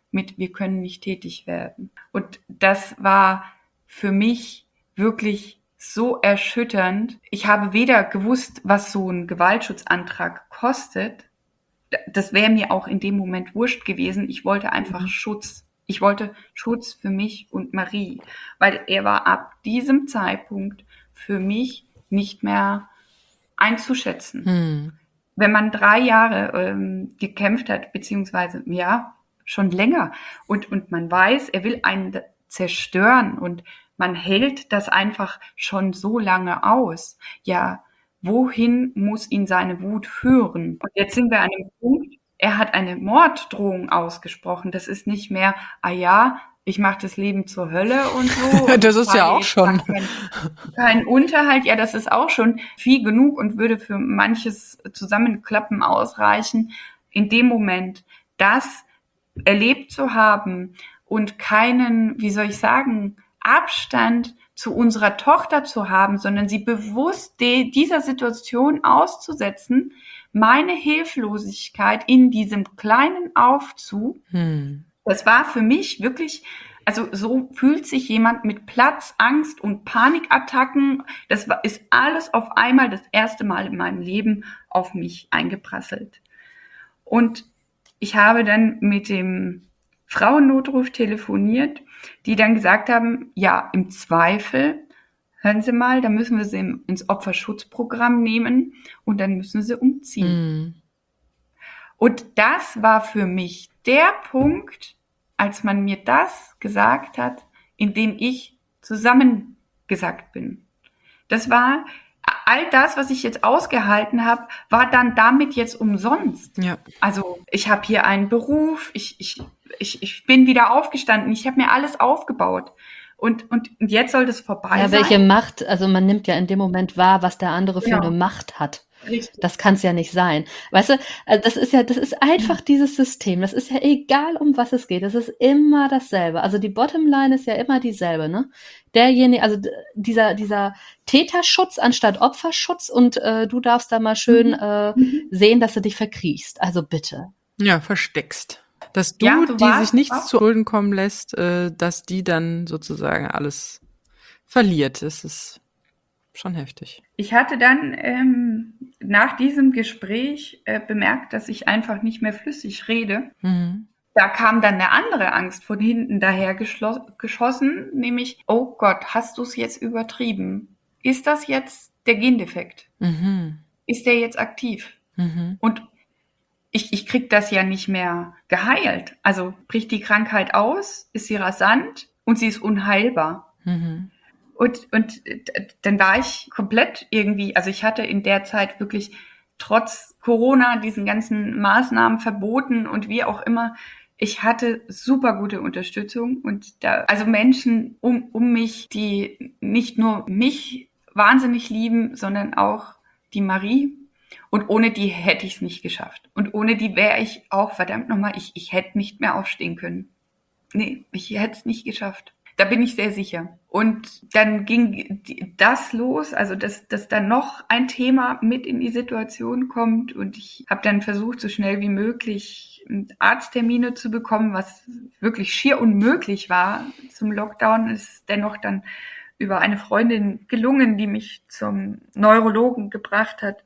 Speaker 4: mit wir können nicht tätig werden. Und das war für mich wirklich so erschütternd. Ich habe weder gewusst, was so ein Gewaltschutzantrag kostet. Das wäre mir auch in dem Moment wurscht gewesen. Ich wollte einfach Schutz. Ich wollte Schutz für mich und Marie, weil er war ab diesem Zeitpunkt für mich nicht mehr einzuschätzen. Wenn man 3 Jahre gekämpft hat, beziehungsweise ja, schon länger, und man weiß, er will einen zerstören und man hält das einfach schon so lange aus. Ja, wohin muss ihn seine Wut führen? Und jetzt sind wir an dem Punkt, er hat eine Morddrohung ausgesprochen. Das ist nicht mehr, ich mache das Leben zur Hölle und so. Und
Speaker 3: das ist ja auch schon.
Speaker 4: Kein Unterhalt, ja, das ist auch schon viel genug und würde für manches Zusammenklappen ausreichen. In dem Moment, das erlebt zu haben und keinen, wie soll ich sagen, Abstand zu unserer Tochter zu haben, sondern sie bewusst dieser Situation auszusetzen, meine Hilflosigkeit in diesem kleinen Aufzug, das war für mich wirklich, also so fühlt sich jemand mit Platzangst und Panikattacken, ist alles auf einmal das erste Mal in meinem Leben auf mich eingeprasselt. Und ich habe dann mit dem Frauennotruf telefoniert, die dann gesagt haben, ja, im Zweifel, hören Sie mal, da müssen wir sie ins Opferschutzprogramm nehmen und dann müssen sie umziehen. Und das war für mich der Punkt, als man mir das gesagt hat, in dem ich zusammengesackt bin. Das war, all das, was ich jetzt ausgehalten habe, war dann damit jetzt umsonst.
Speaker 3: Ja.
Speaker 4: Also ich habe hier einen Beruf, ich bin wieder aufgestanden, ich habe mir alles aufgebaut. Und jetzt soll das vorbei sein.
Speaker 2: Ja, welche Macht, also man nimmt ja in dem Moment wahr, was der andere für eine Macht hat.
Speaker 4: Richtig.
Speaker 2: Das kann es ja nicht sein. Weißt du, also das ist einfach dieses System. Das ist ja egal, um was es geht. Das ist immer dasselbe. Also die Bottomline ist ja immer dieselbe, ne? Derjenige, also dieser Täterschutz anstatt Opferschutz und du darfst da mal schön sehen, dass du dich verkriechst. Also bitte.
Speaker 3: Ja, versteckst. Dass
Speaker 4: Ja,
Speaker 3: die sich nichts zu Schulden kommen lässt, dass die dann sozusagen alles verliert. Das ist schon heftig.
Speaker 4: Ich hatte dann nach diesem Gespräch bemerkt, dass ich einfach nicht mehr flüssig rede. Da kam dann eine andere Angst von hinten daher geschossen, nämlich, oh Gott, hast du es jetzt übertrieben? Ist das jetzt der Gendefekt? Ist der jetzt aktiv? Und ich krieg das ja nicht mehr geheilt. Also bricht die Krankheit aus, ist sie rasant und sie ist unheilbar. Und dann war ich komplett irgendwie, also ich hatte in der Zeit wirklich trotz Corona diesen ganzen Maßnahmen verboten und wie auch immer, ich hatte super gute Unterstützung und also Menschen um mich, die nicht nur mich wahnsinnig lieben, sondern auch die Marie. Und ohne die hätte ich es nicht geschafft. Und ohne die wäre ich auch, verdammt nochmal, ich hätte nicht mehr aufstehen können. Nee, ich hätte es nicht geschafft. Da bin ich sehr sicher. Und dann ging das los, also dass dann noch ein Thema mit in die Situation kommt. Und ich habe dann versucht, so schnell wie möglich Arzttermine zu bekommen, was wirklich schier unmöglich war. Zum Lockdown ist dennoch dann über eine Freundin gelungen, die mich zum Neurologen gebracht hat,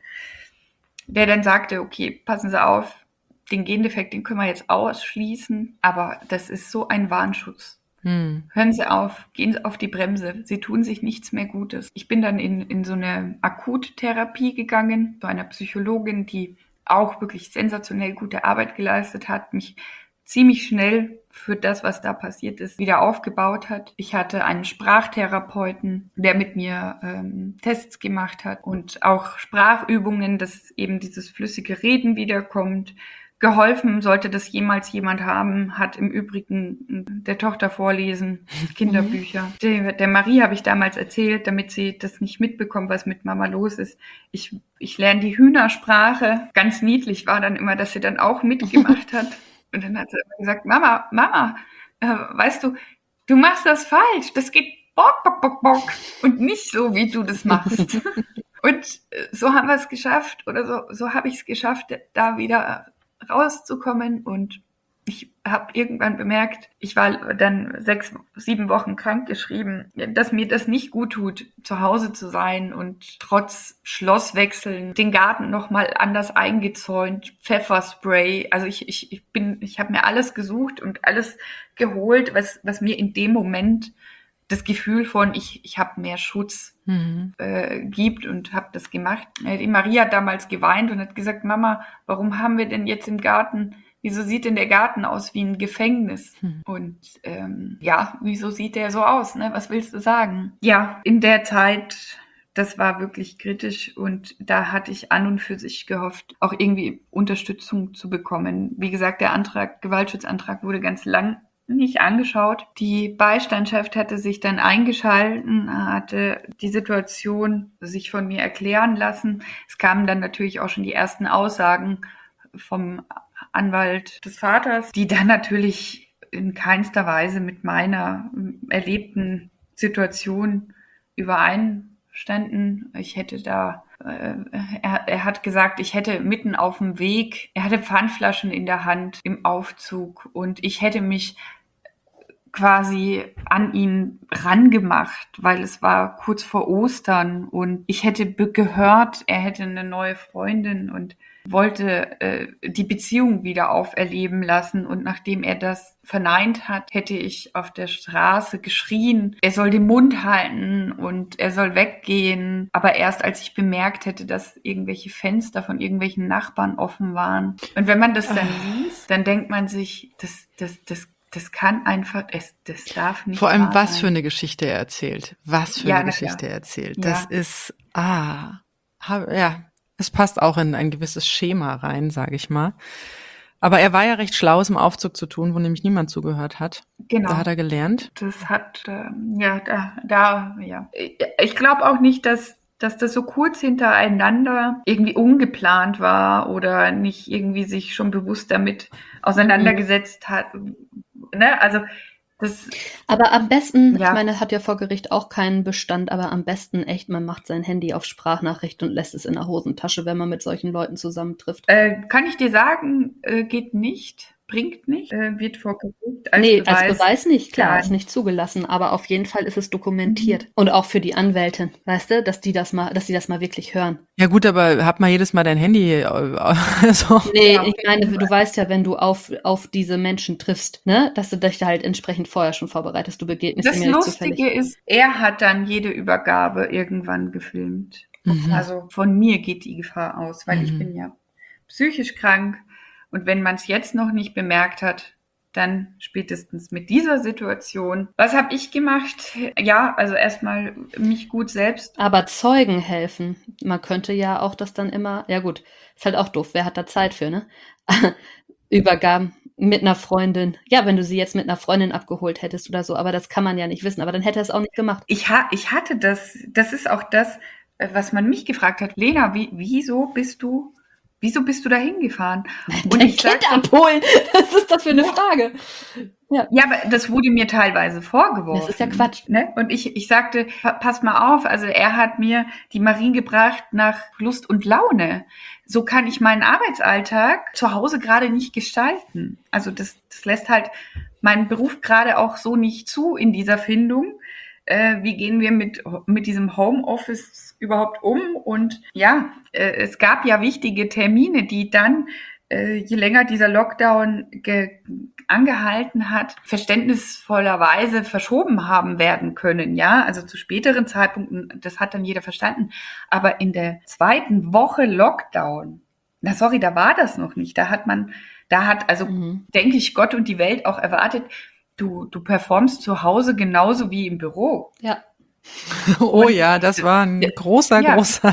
Speaker 4: der dann sagte, okay, passen Sie auf, den Gendefekt, den können wir jetzt ausschließen, aber das ist so ein Warnschutz. Hören Sie auf, gehen Sie auf die Bremse, Sie tun sich nichts mehr Gutes. Ich bin dann in so eine Akuttherapie gegangen, zu einer Psychologin, die auch wirklich sensationell gute Arbeit geleistet hat, mich ziemlich schnell für das, was da passiert ist, wieder aufgebaut hat. Ich hatte einen Sprachtherapeuten, der mit mir Tests gemacht hat und auch Sprachübungen, dass eben dieses flüssige Reden wiederkommt. Geholfen, sollte das jemals jemand haben, hat im Übrigen der Tochter vorlesen, Kinderbücher. Der Marie habe ich damals erzählt, damit sie das nicht mitbekommt, was mit Mama los ist. Ich lerne die Hühnersprache. Ganz niedlich war dann immer, dass sie dann auch mitgemacht hat. Und dann hat sie immer gesagt, Mama, weißt du, du machst das falsch. Das geht bock, bock, bock, bock. Und nicht so, wie du das machst. Und so haben wir es geschafft, oder so habe ich es geschafft, da wieder rauszukommen. Und Ich habe irgendwann bemerkt, ich war dann 6, 7 Wochen krankgeschrieben, dass mir das nicht gut tut, zu Hause zu sein und trotz Schlosswechseln den Garten nochmal anders eingezäunt, Pfefferspray. Also ich habe mir alles gesucht und alles geholt, was mir in dem Moment das Gefühl von, ich habe mehr Schutz gibt und habe das gemacht. Die Maria hat damals geweint und hat gesagt, Mama, warum haben wir denn jetzt im Garten, wieso sieht denn der Garten aus wie ein Gefängnis? Und wieso sieht der so aus? Ne? Was willst du sagen? Ja, in der Zeit, das war wirklich kritisch und da hatte ich an und für sich gehofft, auch irgendwie Unterstützung zu bekommen. Wie gesagt, der Gewaltschutzantrag wurde ganz lang nicht angeschaut. Die Beistandschaft hatte sich dann eingeschalten, hatte die Situation sich von mir erklären lassen. Es kamen dann natürlich auch schon die ersten Aussagen vom Anwalt des Vaters, die dann natürlich in keinster Weise mit meiner erlebten Situation übereinstanden. Ich hätte da er hat gesagt, ich hätte mitten auf dem Weg, er hatte Pfandflaschen in der Hand im Aufzug und ich hätte mich quasi an ihn rangemacht, weil es war kurz vor Ostern und ich hätte gehört, er hätte eine neue Freundin und wollte die Beziehung wieder auferleben lassen. Und nachdem er das verneint hat, hätte ich auf der Straße geschrien, er soll den Mund halten und er soll weggehen. Aber erst als ich bemerkt hätte, dass irgendwelche Fenster von irgendwelchen Nachbarn offen waren. Und wenn man das dann liest, dann denkt man sich, das kann einfach, das darf nicht.
Speaker 3: Vor allem,
Speaker 4: wahr
Speaker 3: was
Speaker 4: sein.
Speaker 3: für eine Geschichte er erzählt. Was für eine Geschichte er erzählt.
Speaker 4: Ja.
Speaker 3: Das ist, es passt auch in ein gewisses Schema rein, sage ich mal. Aber er war ja recht schlau, es im Aufzug zu tun, wo nämlich niemand zugehört hat.
Speaker 4: Genau.
Speaker 3: Da hat er gelernt.
Speaker 4: Das hat, Ich glaube auch nicht, dass das so kurz hintereinander irgendwie ungeplant war oder nicht irgendwie sich schon bewusst damit auseinandergesetzt hat. Ne? Also das.
Speaker 2: Aber am besten,
Speaker 4: Ja.
Speaker 2: ich meine, hat ja vor Gericht auch keinen Bestand, aber am besten echt, man macht sein Handy auf Sprachnachricht und lässt es in der Hosentasche, wenn man mit solchen Leuten zusammentrifft.
Speaker 4: Kann ich dir sagen, geht nicht, bringt nicht, wird vor Gericht als Beweis.
Speaker 2: Als Beweis nicht, klar,
Speaker 4: Nein.
Speaker 2: ist nicht zugelassen, aber auf jeden Fall ist es dokumentiert. Und auch für die Anwältin, weißt du, dass die das mal wirklich hören.
Speaker 3: Ja gut, aber hab mal jedes Mal dein Handy. So.
Speaker 2: Nee,
Speaker 4: Ja,
Speaker 2: ich meine, du weißt ja, wenn du auf diese Menschen triffst, ne, dass du dich da halt entsprechend vorher schon vorbereitest, du begegnest
Speaker 4: Das
Speaker 2: ihm ja nicht zufällig.
Speaker 4: Lustige ist, er hat dann jede Übergabe irgendwann gefilmt. Also von mir geht die Gefahr aus, weil ich bin ja psychisch krank. Und wenn man es jetzt noch nicht bemerkt hat, dann spätestens mit dieser Situation. Was habe ich gemacht? Ja, also erstmal mich gut selbst.
Speaker 2: Aber Zeugen helfen. Man könnte ja auch das dann immer, ja gut, ist halt auch doof, wer hat da Zeit für, ne? Übergaben mit einer Freundin. Ja, wenn du sie jetzt mit einer Freundin abgeholt hättest oder so, aber das kann man ja nicht wissen, aber dann hätte er es auch nicht gemacht.
Speaker 4: Ich hatte das ist auch das, was man mich gefragt hat. Lena, wieso bist du da hingefahren?
Speaker 2: Und dein Kind abholen, was ist das für eine Frage?
Speaker 4: Ja, aber das wurde mir teilweise vorgeworfen.
Speaker 2: Das ist ja Quatsch.
Speaker 4: Ne? Und ich sagte, pass mal auf, also er hat mir die Marien gebracht nach Lust und Laune. So kann ich meinen Arbeitsalltag zu Hause gerade nicht gestalten. Also das lässt halt meinen Beruf gerade auch so nicht zu in dieser Findung. Wie gehen wir mit diesem Homeoffice überhaupt um? Und ja, es gab ja wichtige Termine, die dann, je länger dieser Lockdown angehalten hat, verständnisvollerweise verschoben haben werden können. Ja, also zu späteren Zeitpunkten, das hat dann jeder verstanden. Aber in der 2. Woche Lockdown, da war das noch nicht. Denke ich, Gott und die Welt auch erwartet, du performst zu Hause genauso wie im Büro.
Speaker 2: Ja.
Speaker 3: Oh ja, das war ein großer.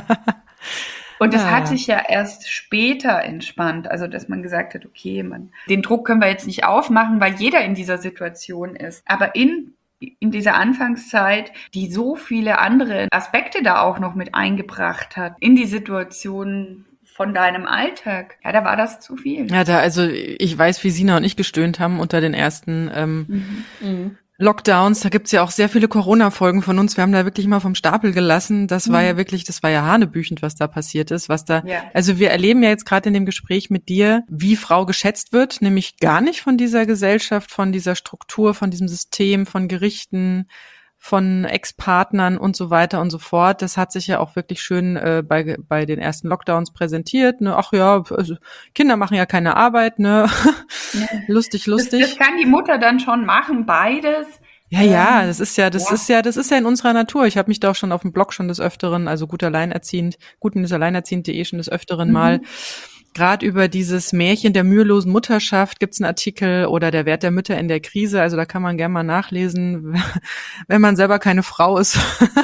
Speaker 4: Und das hat sich ja erst später entspannt, also dass man gesagt hat, okay, den Druck können wir jetzt nicht aufmachen, weil jeder in dieser Situation ist. Aber in dieser Anfangszeit, die so viele andere Aspekte da auch noch mit eingebracht hat, in die Situation von deinem Alltag, ja, da war das zu viel.
Speaker 3: Ja, ich weiß, wie Sina und ich gestöhnt haben unter den ersten Lockdowns, da gibt's ja auch sehr viele Corona-Folgen von uns. Wir haben da wirklich mal vom Stapel gelassen. Das war ja hanebüchend, was da passiert ist, also wir erleben ja jetzt gerade in dem Gespräch mit dir, wie Frau geschätzt wird, nämlich gar nicht von dieser Gesellschaft, von dieser Struktur, von diesem System, von Gerichten, von Ex-Partnern und so weiter und so fort. Das hat sich ja auch wirklich schön bei den ersten Lockdowns präsentiert. Ne? Ach ja, also Kinder machen ja keine Arbeit, ne? Lustig.
Speaker 4: Das kann die Mutter dann schon machen, beides.
Speaker 3: Ja, das ist ja in unserer Natur. Ich habe mich da auch schon auf dem Blog schon des Öfteren, also gutenalleinerziehend.de schon des Öfteren mal, gerade über dieses Märchen der mühelosen Mutterschaft gibt's einen Artikel oder der Wert der Mütter in der Krise. Also da kann man gerne mal nachlesen, wenn man selber keine Frau ist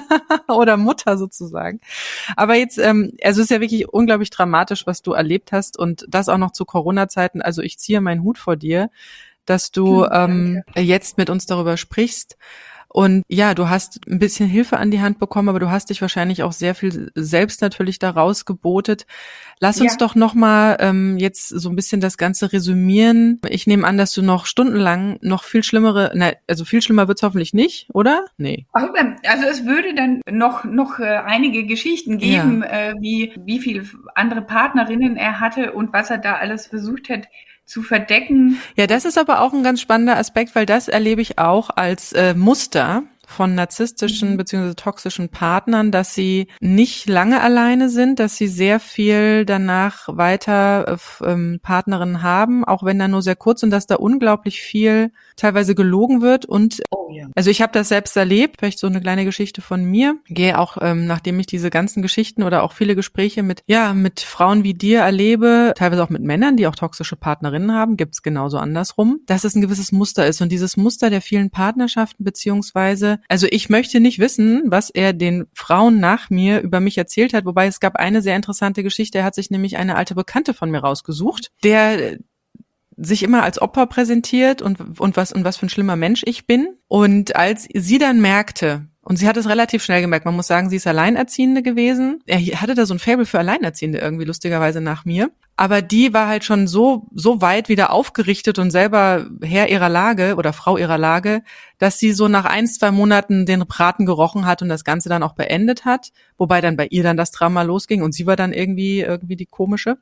Speaker 3: oder Mutter sozusagen. Aber jetzt, also es ist ja wirklich unglaublich dramatisch, was du erlebt hast und das auch noch zu Corona-Zeiten. Also ich ziehe meinen Hut vor dir, dass du jetzt mit uns darüber sprichst. Und ja, du hast ein bisschen Hilfe an die Hand bekommen, aber du hast dich wahrscheinlich auch sehr viel selbst natürlich da rausgebotet. Lass uns doch nochmal jetzt so ein bisschen das Ganze resümieren. Ich nehme an, dass du noch stundenlang noch viel schlimmer wird's hoffentlich nicht, oder? Nee.
Speaker 4: Also es würde dann noch einige Geschichten geben, wie viele andere Partnerinnen er hatte und was er da alles versucht hat zu verdecken.
Speaker 3: Ja, das ist aber auch ein ganz spannender Aspekt, weil das erlebe ich auch als Muster von narzisstischen bzw. toxischen Partnern, dass sie nicht lange alleine sind, dass sie sehr viel danach weiter Partnerinnen haben, auch wenn da nur sehr kurz und dass da unglaublich viel teilweise gelogen wird und also ich habe das selbst erlebt, vielleicht so eine kleine Geschichte von mir, gehe auch, nachdem ich diese ganzen Geschichten oder auch viele Gespräche mit Frauen wie dir erlebe, teilweise auch mit Männern, die auch toxische Partnerinnen haben, gibt's genauso andersrum, dass es ein gewisses Muster ist und dieses Muster der vielen Partnerschaften beziehungsweise, also ich möchte nicht wissen, was er den Frauen nach mir über mich erzählt hat, wobei es gab eine sehr interessante Geschichte, er hat sich nämlich eine alte Bekannte von mir rausgesucht, der sich immer als Opfer präsentiert und was für ein schlimmer Mensch ich bin. Und als sie dann merkte, und sie hat es relativ schnell gemerkt, man muss sagen, sie ist Alleinerziehende gewesen. Er hatte da so ein Faible für Alleinerziehende irgendwie, lustigerweise nach mir. Aber die war halt schon so weit wieder aufgerichtet und selber Herr ihrer Lage oder Frau ihrer Lage, dass sie so nach 1-2 Monaten den Braten gerochen hat und das Ganze dann auch beendet hat. Wobei dann bei ihr dann das Drama losging und sie war dann irgendwie die Komische.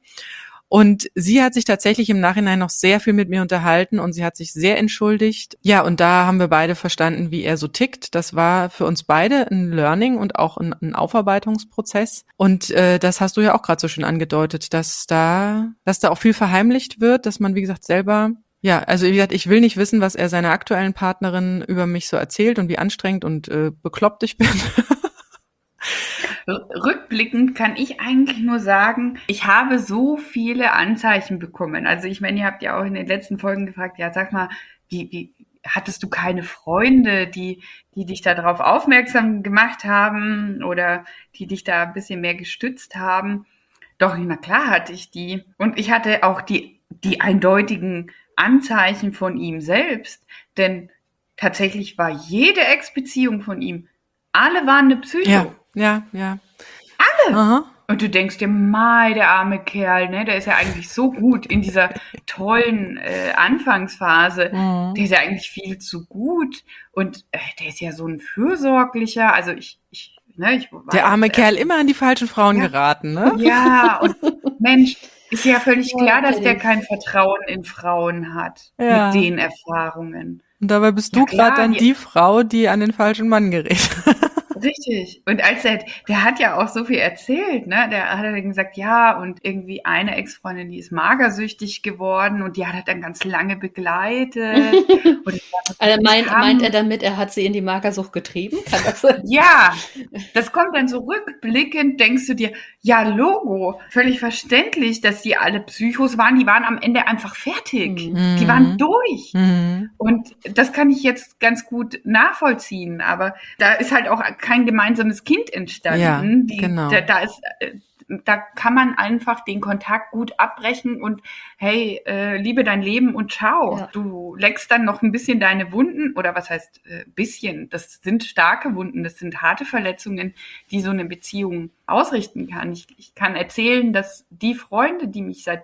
Speaker 3: Und sie hat sich tatsächlich im Nachhinein noch sehr viel mit mir unterhalten und sie hat sich sehr entschuldigt. Ja, und da haben wir beide verstanden, wie er so tickt. Das war für uns beide ein Learning und auch ein Aufarbeitungsprozess. Und das hast du ja auch gerade so schön angedeutet, dass da auch viel verheimlicht wird, dass man, wie gesagt, selber... Ja, also wie gesagt, ich will nicht wissen, was er seiner aktuellen Partnerin über mich so erzählt und wie anstrengend und bekloppt ich bin.
Speaker 4: Rückblickend kann ich eigentlich nur sagen, ich habe so viele Anzeichen bekommen. Also ich meine, ihr habt ja auch in den letzten Folgen gefragt, ja, sag mal, wie hattest du keine Freunde, die dich da drauf aufmerksam gemacht haben oder die dich da ein bisschen mehr gestützt haben? Doch, na klar hatte ich die. Und ich hatte auch die eindeutigen Anzeichen von ihm selbst, denn tatsächlich war jede Ex-Beziehung von ihm, alle waren eine Psycho.
Speaker 3: Ja.
Speaker 4: Alle.
Speaker 3: Aha.
Speaker 4: Und du denkst dir, der arme Kerl, ne, der ist ja eigentlich so gut in dieser tollen Anfangsphase. Der ist ja eigentlich viel zu gut. Und der ist ja so ein fürsorglicher, also ich weiß,
Speaker 3: der arme Kerl immer an die falschen Frauen geraten, ne?
Speaker 4: Ja, und Mensch, ist ja völlig klar, dass der kein Vertrauen in Frauen hat mit den Erfahrungen.
Speaker 3: Und dabei bist du gerade dann die Frau, die an den falschen Mann gerät.
Speaker 4: Richtig. Und der hat ja auch so viel erzählt, ne? Der hat dann gesagt, ja, und irgendwie eine Ex-Freundin, die ist magersüchtig geworden und die hat er dann ganz lange begleitet. Und
Speaker 2: also meint er damit, er hat sie in die Magersucht getrieben? Kann das sein?
Speaker 4: Ja, das kommt dann so rückblickend, denkst du dir, ja, Logo, völlig verständlich, dass die alle Psychos waren, die waren am Ende einfach fertig. Die waren durch. Und das kann ich jetzt ganz gut nachvollziehen, aber da ist halt auch kein gemeinsames Kind entstanden.
Speaker 3: Ja, genau.
Speaker 4: Da kann man einfach den Kontakt gut abbrechen und hey, liebe dein Leben und ciao. Ja. Du leckst dann noch ein bisschen deine Wunden oder was heißt bisschen? Das sind starke Wunden, das sind harte Verletzungen, die so eine Beziehung ausrichten kann. Ich kann erzählen, dass die Freunde, die mich seit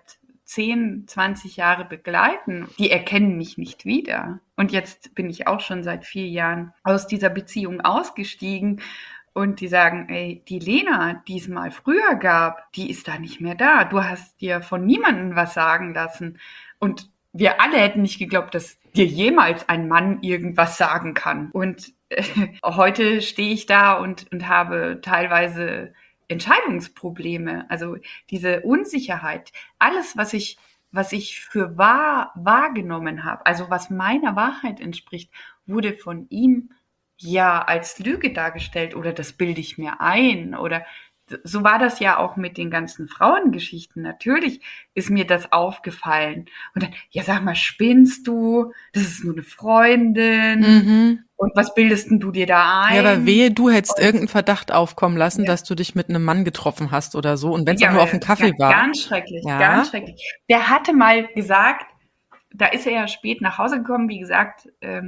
Speaker 4: 10, 20 Jahre begleiten, die erkennen mich nicht wieder. Und jetzt bin ich auch schon seit 4 Jahren aus dieser Beziehung ausgestiegen und die sagen, ey, die Lena, die es mal früher gab, die ist da nicht mehr da. Du hast dir von niemandem was sagen lassen. Und wir alle hätten nicht geglaubt, dass dir jemals ein Mann irgendwas sagen kann. Und heute stehe ich da und habe teilweise Entscheidungsprobleme, also diese Unsicherheit, alles, was ich für wahr wahrgenommen habe, also was meiner Wahrheit entspricht, wurde von ihm ja als Lüge dargestellt oder das bilde ich mir ein oder so war das ja auch mit den ganzen Frauengeschichten. Natürlich ist mir das aufgefallen. Und dann, ja, sag mal, spinnst du? Das ist nur eine Freundin.
Speaker 3: Mhm.
Speaker 4: Und was bildest denn du dir da ein?
Speaker 3: Ja, aber wehe, du hättest irgendeinen Verdacht aufkommen lassen, dass du dich mit einem Mann getroffen hast oder so. Und wenn es auch nur auf dem Kaffee war.
Speaker 4: Ganz schrecklich, ganz schrecklich. Der hatte mal gesagt, da ist er ja spät nach Hause gekommen, wie gesagt,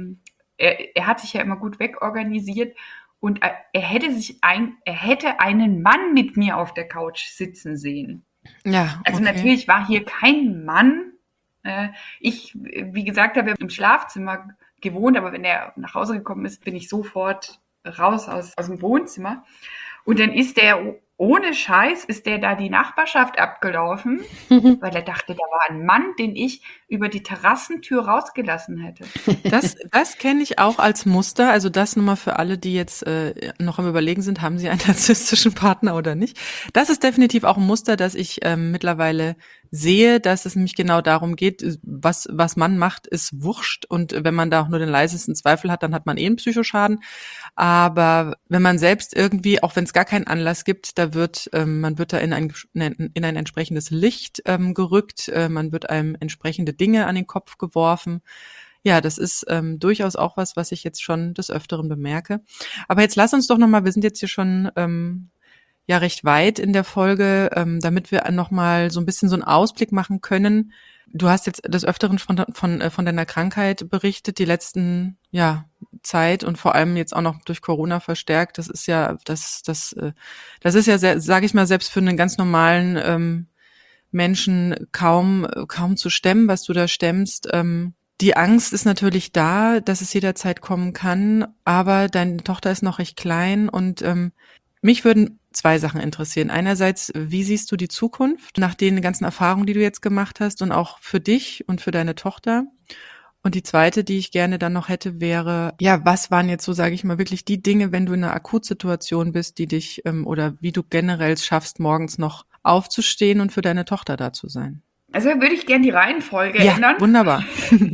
Speaker 4: er hat sich ja immer gut wegorganisiert. Und er hätte einen Mann mit mir auf der Couch sitzen sehen.
Speaker 3: Ja, okay.
Speaker 4: Also natürlich war hier kein Mann. Ich, wie gesagt, habe im Schlafzimmer gewohnt, aber wenn er nach Hause gekommen ist, bin ich sofort raus aus dem Wohnzimmer. Und dann ist der, ohne Scheiß, ist der da die Nachbarschaft abgelaufen, weil er dachte, da war ein Mann, den ich über die Terrassentür rausgelassen hätte.
Speaker 3: Das kenne ich auch als Muster. Also das nochmal für alle, die jetzt noch am Überlegen sind, haben sie einen narzisstischen Partner oder nicht. Das ist definitiv auch ein Muster, das ich mittlerweile sehe, dass es nämlich genau darum geht, was man macht, ist wurscht. Und wenn man da auch nur den leisesten Zweifel hat, dann hat man einen Psychoschaden. Aber wenn man selbst irgendwie, auch wenn es gar keinen Anlass gibt, man wird da in ein entsprechendes Licht gerückt, man wird einem entsprechende Dinge an den Kopf geworfen. Ja, das ist durchaus auch was ich jetzt schon des Öfteren bemerke. Aber jetzt lass uns doch nochmal, wir sind jetzt hier schon ja recht weit in der Folge, damit wir nochmal so ein bisschen so einen Ausblick machen können. Du hast jetzt des Öfteren von deiner Krankheit berichtet, die letzten Zeit und vor allem jetzt auch noch durch Corona verstärkt. Das ist ja das ist ja, sage ich mal, selbst für einen ganz normalen Menschen kaum zu stemmen, was du da stemmst. Die Angst ist natürlich da, dass es jederzeit kommen kann, aber deine Tochter ist noch recht klein und mich würden 2 Sachen interessieren. Einerseits, wie siehst du die Zukunft nach den ganzen Erfahrungen, die du jetzt gemacht hast und auch für dich und für deine Tochter? Und die zweite, die ich gerne dann noch hätte, wäre, ja, was waren jetzt so, sage ich mal, wirklich die Dinge, wenn du in einer Akutsituation bist, die dich oder wie du generell es schaffst, morgens noch aufzustehen und für deine Tochter da zu sein?
Speaker 4: Also würde ich gerne die Reihenfolge ändern.
Speaker 3: Ja, wunderbar.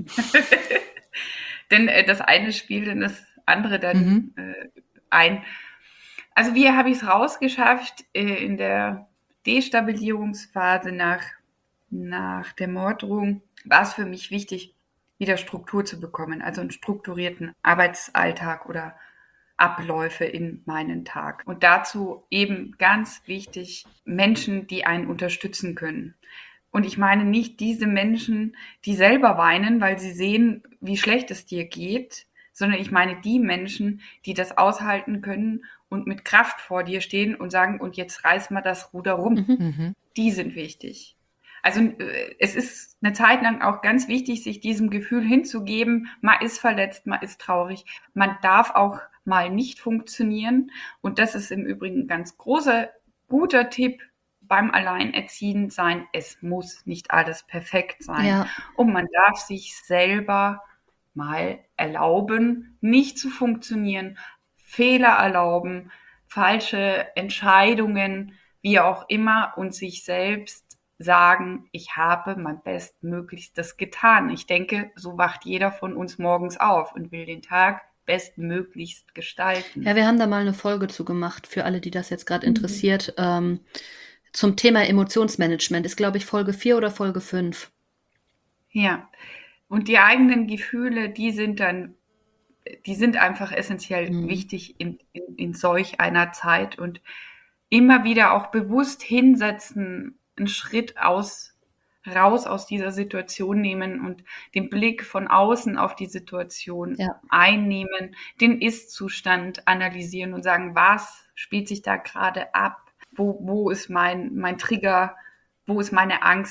Speaker 4: Denn das eine spielt in das andere dann ein. Also wie habe ich es rausgeschafft in der Destabilisierungsphase nach der Morddrohung, war es für mich wichtig, wieder Struktur zu bekommen, also einen strukturierten Arbeitsalltag oder Abläufe in meinen Tag. Und dazu eben ganz wichtig, Menschen, die einen unterstützen können. Und ich meine nicht diese Menschen, die selber weinen, weil sie sehen, wie schlecht es dir geht, sondern ich meine die Menschen, die das aushalten können und mit Kraft vor dir stehen und sagen, und jetzt reiß mal das Ruder rum. Die sind wichtig. Also es ist eine Zeit lang auch ganz wichtig, sich diesem Gefühl hinzugeben, man ist verletzt, man ist traurig, man darf auch mal nicht funktionieren. Und das ist im Übrigen ein ganz großer, guter Tipp beim Alleinerziehen sein. Es muss nicht alles perfekt sein. Ja. Und man darf sich selber mal erlauben, nicht zu funktionieren, Fehler erlauben, falsche Entscheidungen, wie auch immer, und sich selbst sagen, ich habe mein Bestmöglichstes getan. Ich denke, so wacht jeder von uns morgens auf und will den Tag bestmöglichst gestalten.
Speaker 2: Ja, wir haben da mal eine Folge zu gemacht, für alle, die das jetzt gerade interessiert, zum Thema Emotionsmanagement. Ist, glaube ich, Folge 4 oder Folge 5.
Speaker 4: Ja, und die eigenen Gefühle, die sind einfach essentiell wichtig in solch einer Zeit und immer wieder auch bewusst hinsetzen, einen Schritt raus aus dieser Situation nehmen und den Blick von außen auf die Situation einnehmen, den Ist-Zustand analysieren und sagen, was spielt sich da gerade ab? Wo ist mein Trigger? Wo ist meine Angst?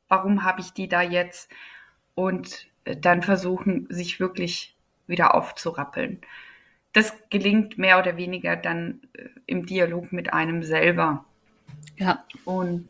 Speaker 4: warum habe ich die da jetzt? Und dann versuchen, sich wirklich wieder aufzurappeln. Das gelingt mehr oder weniger dann im Dialog mit einem selber.
Speaker 2: Ja.
Speaker 4: Und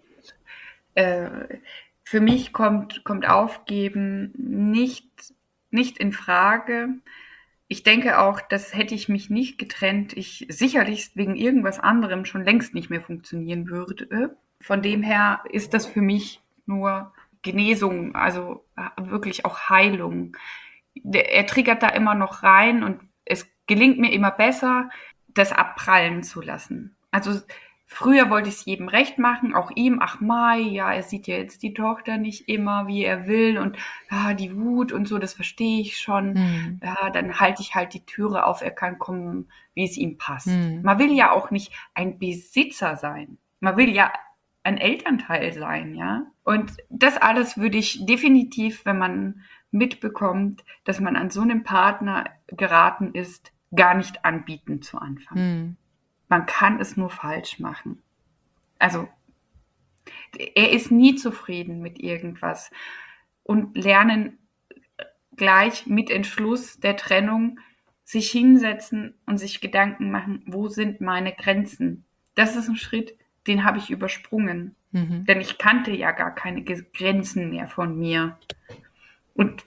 Speaker 4: für mich kommt Aufgeben nicht in Frage. Ich denke auch, das hätte ich mich nicht getrennt, ich sicherlich wegen irgendwas anderem schon längst nicht mehr funktionieren würde. Von dem her ist das für mich nur Genesung, also wirklich auch Heilung. Er triggert da immer noch rein und es gelingt mir immer besser, das abprallen zu lassen. Also früher wollte ich es jedem recht machen, auch ihm, ach Mai, ja, er sieht ja jetzt die Tochter nicht immer, wie er will und ja, die Wut und so, das verstehe ich schon. Ja, dann halte ich halt die Türe auf, er kann kommen, wie es ihm passt. Man will ja auch nicht ein Besitzer sein. Man will ja ein Elternteil sein, ja. Und das alles würde ich definitiv, wenn man mitbekommt, dass man an so einen Partner geraten ist, gar nicht anbieten zu Anfang. Man kann es nur falsch machen. Also, er ist nie zufrieden mit irgendwas. Und lernen gleich mit Entschluss der Trennung sich hinsetzen und sich Gedanken machen, wo sind meine Grenzen? Das ist ein Schritt, den habe ich übersprungen. Denn ich kannte ja gar keine Grenzen mehr von mir. Und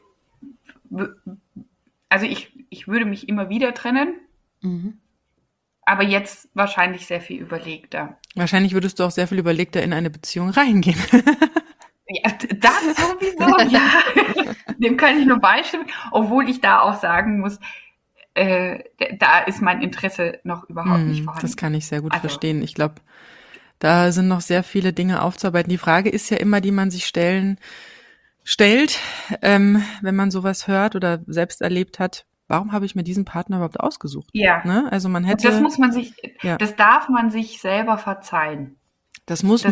Speaker 4: also ich würde mich immer wieder trennen, aber jetzt wahrscheinlich sehr viel überlegter.
Speaker 3: Wahrscheinlich würdest du auch sehr viel überlegter in eine Beziehung reingehen.
Speaker 4: Ja, das sowieso, ja. Dem kann ich nur beistimmen, obwohl ich da auch sagen muss, da ist mein Interesse noch überhaupt nicht vorhanden.
Speaker 3: Das kann ich sehr gut verstehen. Ich glaube, da sind noch sehr viele Dinge aufzuarbeiten. Die Frage ist ja immer, die man sich stellt, wenn man sowas hört oder selbst erlebt hat. Warum habe ich mir diesen Partner überhaupt ausgesucht?
Speaker 4: Ja.
Speaker 3: Ne? Also man hätte.
Speaker 4: Und das muss man sich, das darf man sich selber verzeihen.
Speaker 3: Das ist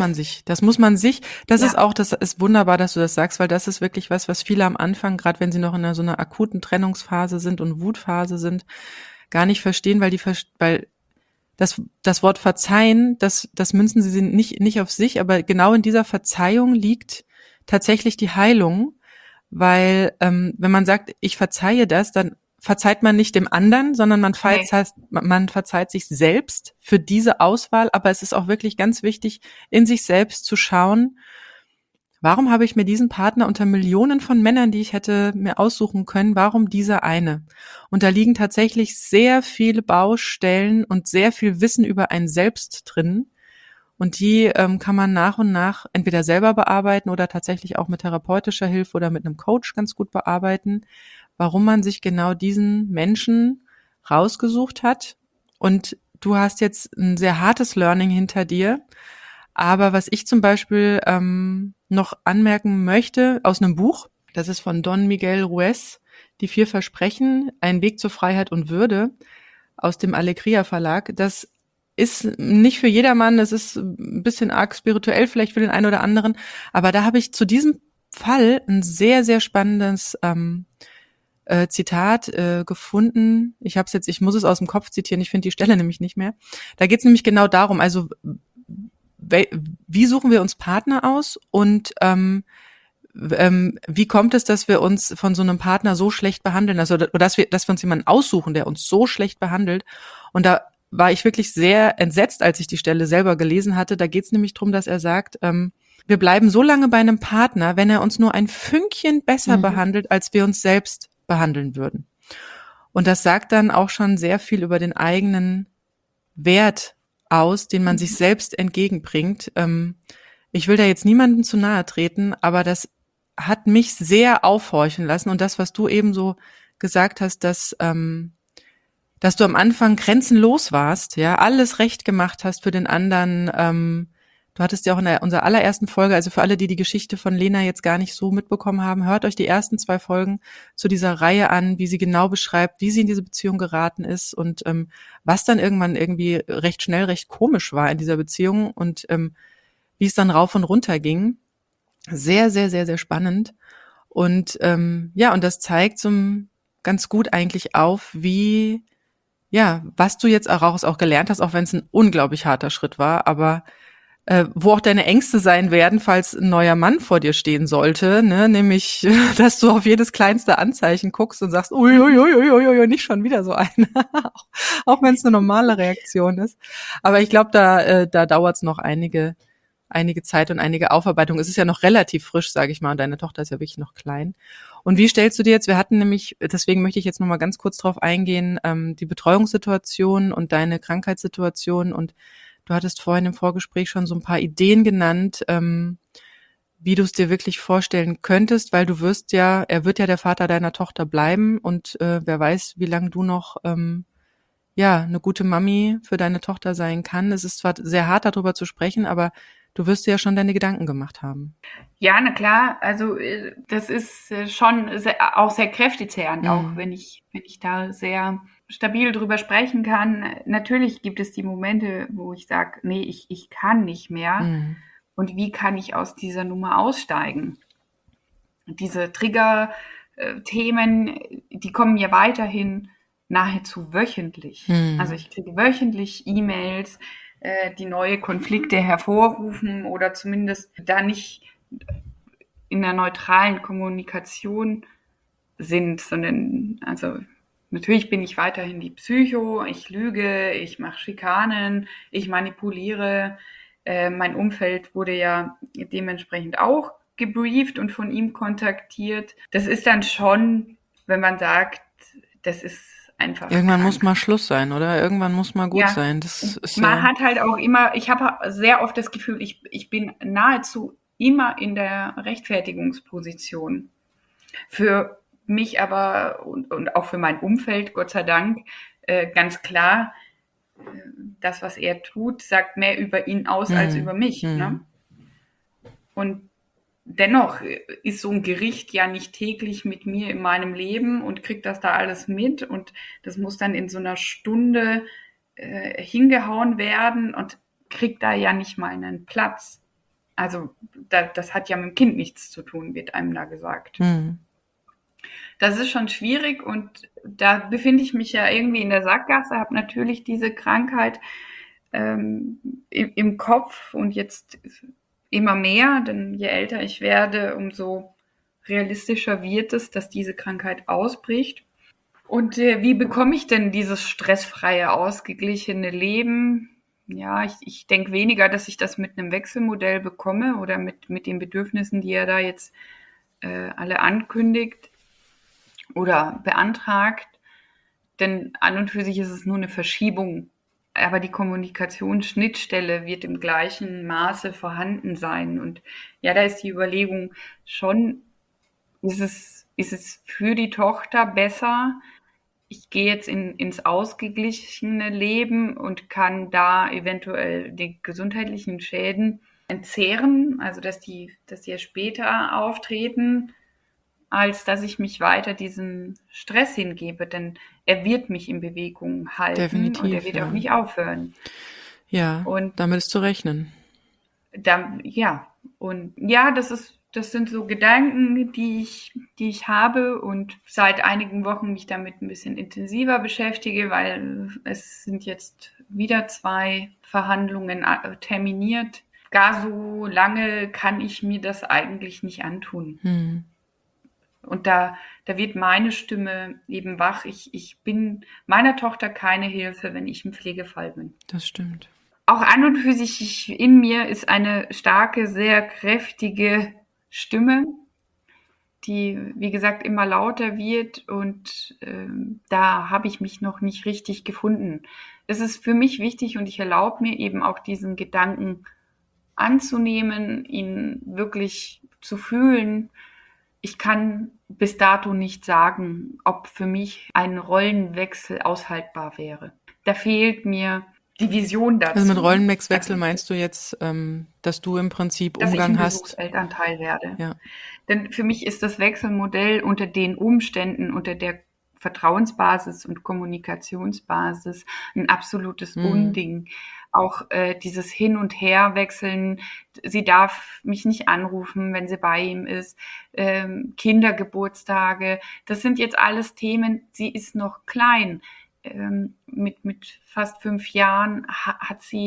Speaker 3: wunderbar, dass du das sagst, weil das ist wirklich was viele am Anfang, gerade wenn sie noch in so einer akuten Trennungsphase sind und Wutphase sind, gar nicht verstehen, weil das Wort verzeihen, das münzen sie nicht auf sich, aber genau in dieser Verzeihung liegt tatsächlich die Heilung, weil wenn man sagt, ich verzeihe das, dann verzeiht man nicht dem anderen, sondern man verzeiht sich selbst für diese Auswahl, aber es ist auch wirklich ganz wichtig, in sich selbst zu schauen, warum habe ich mir diesen Partner unter Millionen von Männern, die ich hätte mir aussuchen können, warum dieser eine? Und da liegen tatsächlich sehr viele Baustellen und sehr viel Wissen über einen selbst drin. Und die kann man nach und nach entweder selber bearbeiten oder tatsächlich auch mit therapeutischer Hilfe oder mit einem Coach ganz gut bearbeiten, warum man sich genau diesen Menschen rausgesucht hat. Und du hast jetzt ein sehr hartes Learning hinter dir. Aber was ich zum Beispiel noch anmerken möchte aus einem Buch, das ist von Don Miguel Ruiz, Die 4 Versprechen, ein Weg zur Freiheit und Würde, aus dem Alegria Verlag. Das ist nicht für jedermann, das ist ein bisschen arg spirituell vielleicht für den einen oder anderen, aber da habe ich zu diesem Fall ein sehr, sehr spannendes Zitat gefunden. Ich muss es aus dem Kopf zitieren, ich finde die Stelle nämlich nicht mehr. Da geht es nämlich genau darum, also wie suchen wir uns Partner aus und wie kommt es, dass wir uns von so einem Partner so schlecht behandeln, also oder dass wir uns jemanden aussuchen, der uns so schlecht behandelt. Und da war ich wirklich sehr entsetzt, als ich die Stelle selber gelesen hatte. Da geht es nämlich darum, dass er sagt, wir bleiben so lange bei einem Partner, wenn er uns nur ein Fünkchen besser behandelt, als wir uns selbst behandeln würden. Und das sagt dann auch schon sehr viel über den eigenen Wert aus, den man sich selbst entgegenbringt. Ich will da jetzt niemandem zu nahe treten, aber das hat mich sehr aufhorchen lassen. Und das, was du eben so gesagt hast, dass du am Anfang grenzenlos warst, ja, alles recht gemacht hast für den anderen. Du hattest ja auch in unserer allerersten Folge, also für alle, die die Geschichte von Lena jetzt gar nicht so mitbekommen haben, hört euch die ersten 2 Folgen zu dieser Reihe an, wie sie genau beschreibt, wie sie in diese Beziehung geraten ist und was dann irgendwann irgendwie recht schnell, recht komisch war in dieser Beziehung und wie es dann rauf und runter ging. Sehr, sehr, sehr, sehr spannend. Und und das zeigt so ganz gut eigentlich auf, was du jetzt auch gelernt hast, auch wenn es ein unglaublich harter Schritt war, aber wo auch deine Ängste sein werden, falls ein neuer Mann vor dir stehen sollte, ne? Nämlich, dass du auf jedes kleinste Anzeichen guckst und sagst, ui, nicht schon wieder so eine, auch wenn es eine normale Reaktion ist. Aber ich glaube, da dauert es noch einige Zeit und einige Aufarbeitung. Es ist ja noch relativ frisch, sage ich mal, und deine Tochter ist ja wirklich noch klein. Und wie stellst du dir jetzt, wir hatten nämlich, deswegen möchte ich jetzt nochmal ganz kurz drauf eingehen, die Betreuungssituation und deine Krankheitssituation, und du hattest vorhin im Vorgespräch schon so ein paar Ideen genannt, wie du es dir wirklich vorstellen könntest, weil er wird ja der Vater deiner Tochter bleiben, und wer weiß, wie lange du noch eine gute Mami für deine Tochter sein kann. Es ist zwar sehr hart, darüber zu sprechen, aber du wirst dir ja schon deine Gedanken gemacht haben.
Speaker 4: Ja, na klar, also das ist schon auch sehr kräftezehrend, auch wenn ich da sehr stabil drüber sprechen kann. Natürlich gibt es die Momente, wo ich sage, nee, ich kann nicht mehr. Und wie kann ich aus dieser Nummer aussteigen? Diese Trigger-Themen, die kommen mir weiterhin nahezu wöchentlich. Also ich kriege wöchentlich E-Mails, die neue Konflikte hervorrufen oder zumindest da nicht in einer neutralen Kommunikation sind, sondern also natürlich bin ich weiterhin die Psycho, ich lüge, ich mache Schikanen, ich manipuliere. Mein Umfeld wurde ja dementsprechend auch gebrieft und von ihm kontaktiert. Das ist dann schon, wenn man sagt, das ist einfach
Speaker 3: irgendwann
Speaker 4: krank.
Speaker 3: Muss mal Schluss sein, oder? Irgendwann muss mal gut sein. Das ist
Speaker 4: man hat halt auch immer, ich habe sehr oft das Gefühl, ich bin nahezu immer in der Rechtfertigungsposition. Für mich aber und auch für mein Umfeld, Gott sei Dank, ganz klar, das, was er tut, sagt mehr über ihn aus als über mich. Ne? Und dennoch ist so ein Gericht ja nicht täglich mit mir in meinem Leben und kriegt das da alles mit, und das muss dann in so einer Stunde hingehauen werden und kriegt da ja nicht mal einen Platz. Also das hat ja mit dem Kind nichts zu tun, wird einem da gesagt. Das ist schon schwierig, und da befinde ich mich ja irgendwie in der Sackgasse, habe natürlich diese Krankheit im Kopf und jetzt immer mehr, denn je älter ich werde, umso realistischer wird es, dass diese Krankheit ausbricht. Und wie bekomme ich denn dieses stressfreie, ausgeglichene Leben? Ja, ich denke weniger, dass ich das mit einem Wechselmodell bekomme oder mit den Bedürfnissen, die er da jetzt alle ankündigt oder beantragt. Denn an und für sich ist es nur eine Verschiebung. Aber die Kommunikationsschnittstelle wird im gleichen Maße vorhanden sein. Und ja, da ist die Überlegung schon, ist es für die Tochter besser, ich gehe jetzt ins ausgeglichene Leben und kann da eventuell die gesundheitlichen Schäden entzehren, also dass die ja später auftreten, als dass ich mich weiter diesem Stress hingebe, denn er wird mich in Bewegung halten.
Speaker 3: Definitiv,
Speaker 4: und er wird auch nicht aufhören.
Speaker 3: Ja, und damit ist zu rechnen.
Speaker 4: Das sind so Gedanken, die ich habe und seit einigen Wochen mich damit ein bisschen intensiver beschäftige, weil es sind jetzt wieder 2 Verhandlungen terminiert. Gar so lange kann ich mir das eigentlich nicht antun. Und da wird meine Stimme eben wach. Ich bin meiner Tochter keine Hilfe, wenn ich ein Pflegefall bin.
Speaker 3: Das stimmt.
Speaker 4: Auch an und für sich in mir ist eine starke, sehr kräftige Stimme, die, wie gesagt, immer lauter wird, und da habe ich mich noch nicht richtig gefunden. Es ist für mich wichtig, und ich erlaube mir eben auch diesen Gedanken anzunehmen, ihn wirklich zu fühlen. Ich kann bis dato nicht sagen, ob für mich ein Rollenwechsel aushaltbar wäre. Da fehlt mir die Vision dazu.
Speaker 3: Also mit Rollenwechsel meinst du jetzt, dass du im Prinzip Umgang hast?
Speaker 4: Dass ich ein Besuchselternteil werde.
Speaker 3: Ja.
Speaker 4: Denn für mich ist das Wechselmodell unter den Umständen, unter der Vertrauensbasis und Kommunikationsbasis ein absolutes Unding. Auch dieses Hin- und Herwechseln, sie darf mich nicht anrufen, wenn sie bei ihm ist, Kindergeburtstage, das sind jetzt alles Themen, sie ist noch klein. Mit fast 5 Jahren hat sie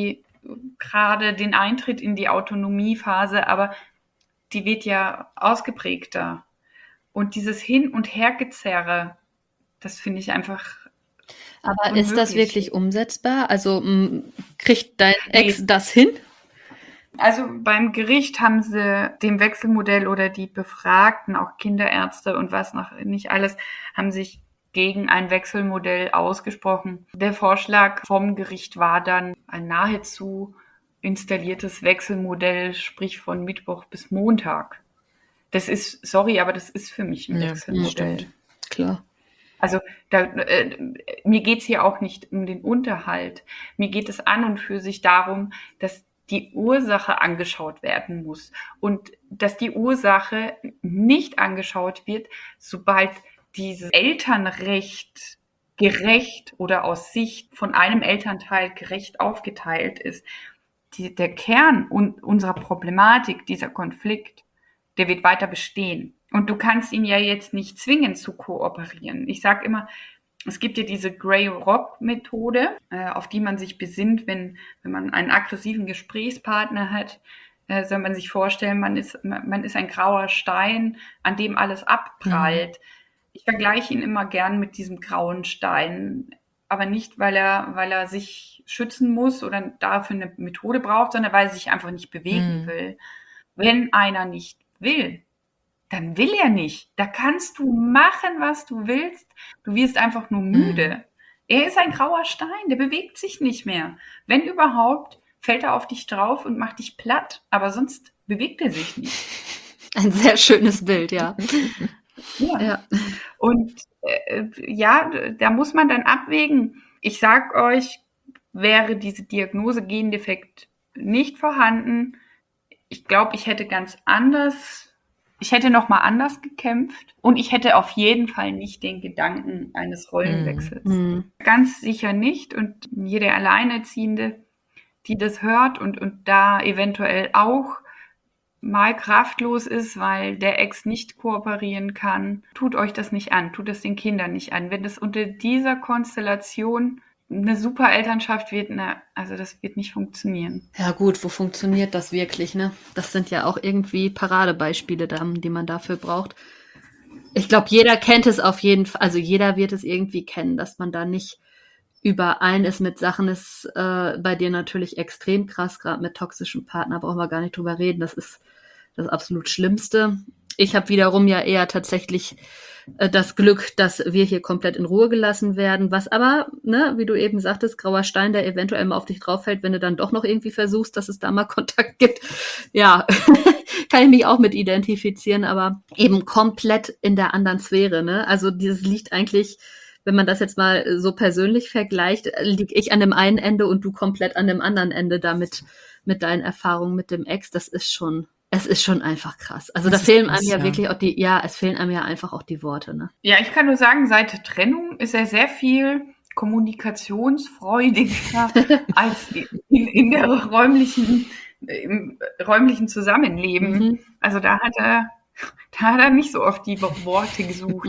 Speaker 4: gerade den Eintritt in die Autonomiephase, aber die wird ja ausgeprägter. Und dieses Hin- und Hergezerre, das finde ich einfach
Speaker 2: Aber ist das
Speaker 4: unmöglich.
Speaker 2: wirklich umsetzbar? Also kriegt dein Ex
Speaker 4: Nee.
Speaker 2: das hin?
Speaker 4: Also beim Gericht haben sie dem Wechselmodell oder die Befragten, auch Kinderärzte und was noch nicht alles, haben sich gegen ein Wechselmodell ausgesprochen. Der Vorschlag vom Gericht war dann ein nahezu installiertes Wechselmodell, sprich von Mittwoch bis Montag. Das ist, sorry, aber das ist für mich ein
Speaker 3: Ja,
Speaker 4: Wechselmodell.
Speaker 3: stimmt.
Speaker 2: Klar.
Speaker 4: Also mir geht's hier auch nicht um den Unterhalt. Mir geht es an und für sich darum, dass die Ursache angeschaut werden muss und dass die Ursache nicht angeschaut wird, sobald dieses Elternrecht gerecht oder aus Sicht von einem Elternteil gerecht aufgeteilt ist. Der Kern unserer Problematik, dieser Konflikt, der wird weiter bestehen. Und du kannst ihn ja jetzt nicht zwingen zu kooperieren. Ich sage immer, es gibt ja diese Grey Rock Methode, auf die man sich besinnt, wenn man einen aggressiven Gesprächspartner hat. Soll man sich vorstellen, man ist ein grauer Stein, an dem alles abprallt. Ich vergleiche ihn immer gern mit diesem grauen Stein, aber nicht, weil er sich schützen muss oder dafür eine Methode braucht, sondern weil er sich einfach nicht bewegen will. Wenn einer nicht will, dann will er nicht. Da kannst du machen, was du willst. Du wirst einfach nur müde. Er ist ein grauer Stein, der bewegt sich nicht mehr. Wenn überhaupt, fällt er auf dich drauf und macht dich platt. Aber sonst bewegt er sich nicht.
Speaker 2: Ein sehr schönes Bild, ja.
Speaker 4: Ja. Und da muss man dann abwägen. Ich sag euch, wäre diese Diagnose Gendefekt nicht vorhanden, ich glaube, ich hätte noch mal anders gekämpft und ich hätte auf jeden Fall nicht den Gedanken eines Rollenwechsels. Ganz sicher nicht. Und jede Alleinerziehende, die das hört und da eventuell auch mal kraftlos ist, weil der Ex nicht kooperieren kann, tut euch das nicht an, tut es den Kindern nicht an. Wenn das unter dieser Konstellation eine super Elternschaft wird, also das wird nicht funktionieren.
Speaker 2: Ja gut, wo funktioniert das wirklich, ne? Das sind ja auch irgendwie Paradebeispiele, die man dafür braucht. Ich glaube, jeder kennt es auf jeden Fall, also jeder wird es irgendwie kennen, dass man da nicht überein ist mit Sachen, ist bei dir natürlich extrem krass, gerade mit toxischem Partner, brauchen wir gar nicht drüber reden, das ist das absolut Schlimmste. Ich habe wiederum ja eher tatsächlich das Glück, dass wir hier komplett in Ruhe gelassen werden, was aber, ne, wie du eben sagtest, grauer Stein, der eventuell mal auf dich drauf fällt, wenn du dann doch noch irgendwie versuchst, dass es da mal Kontakt gibt. Ja, kann ich mich auch mit identifizieren, aber eben komplett in der anderen Sphäre, ne? Also dieses liegt eigentlich, wenn man das jetzt mal so persönlich vergleicht, liege ich an dem einen Ende und du komplett an dem anderen Ende damit mit deinen Erfahrungen mit dem Ex. Es ist schon einfach krass. Also da fehlen einem ja wirklich auch es fehlen einem ja einfach auch die Worte, ne?
Speaker 4: Ja, ich kann nur sagen, seit der Trennung ist er sehr viel kommunikationsfreudiger als in der im räumlichen Zusammenleben. Also da hat er nicht so oft die Worte gesucht.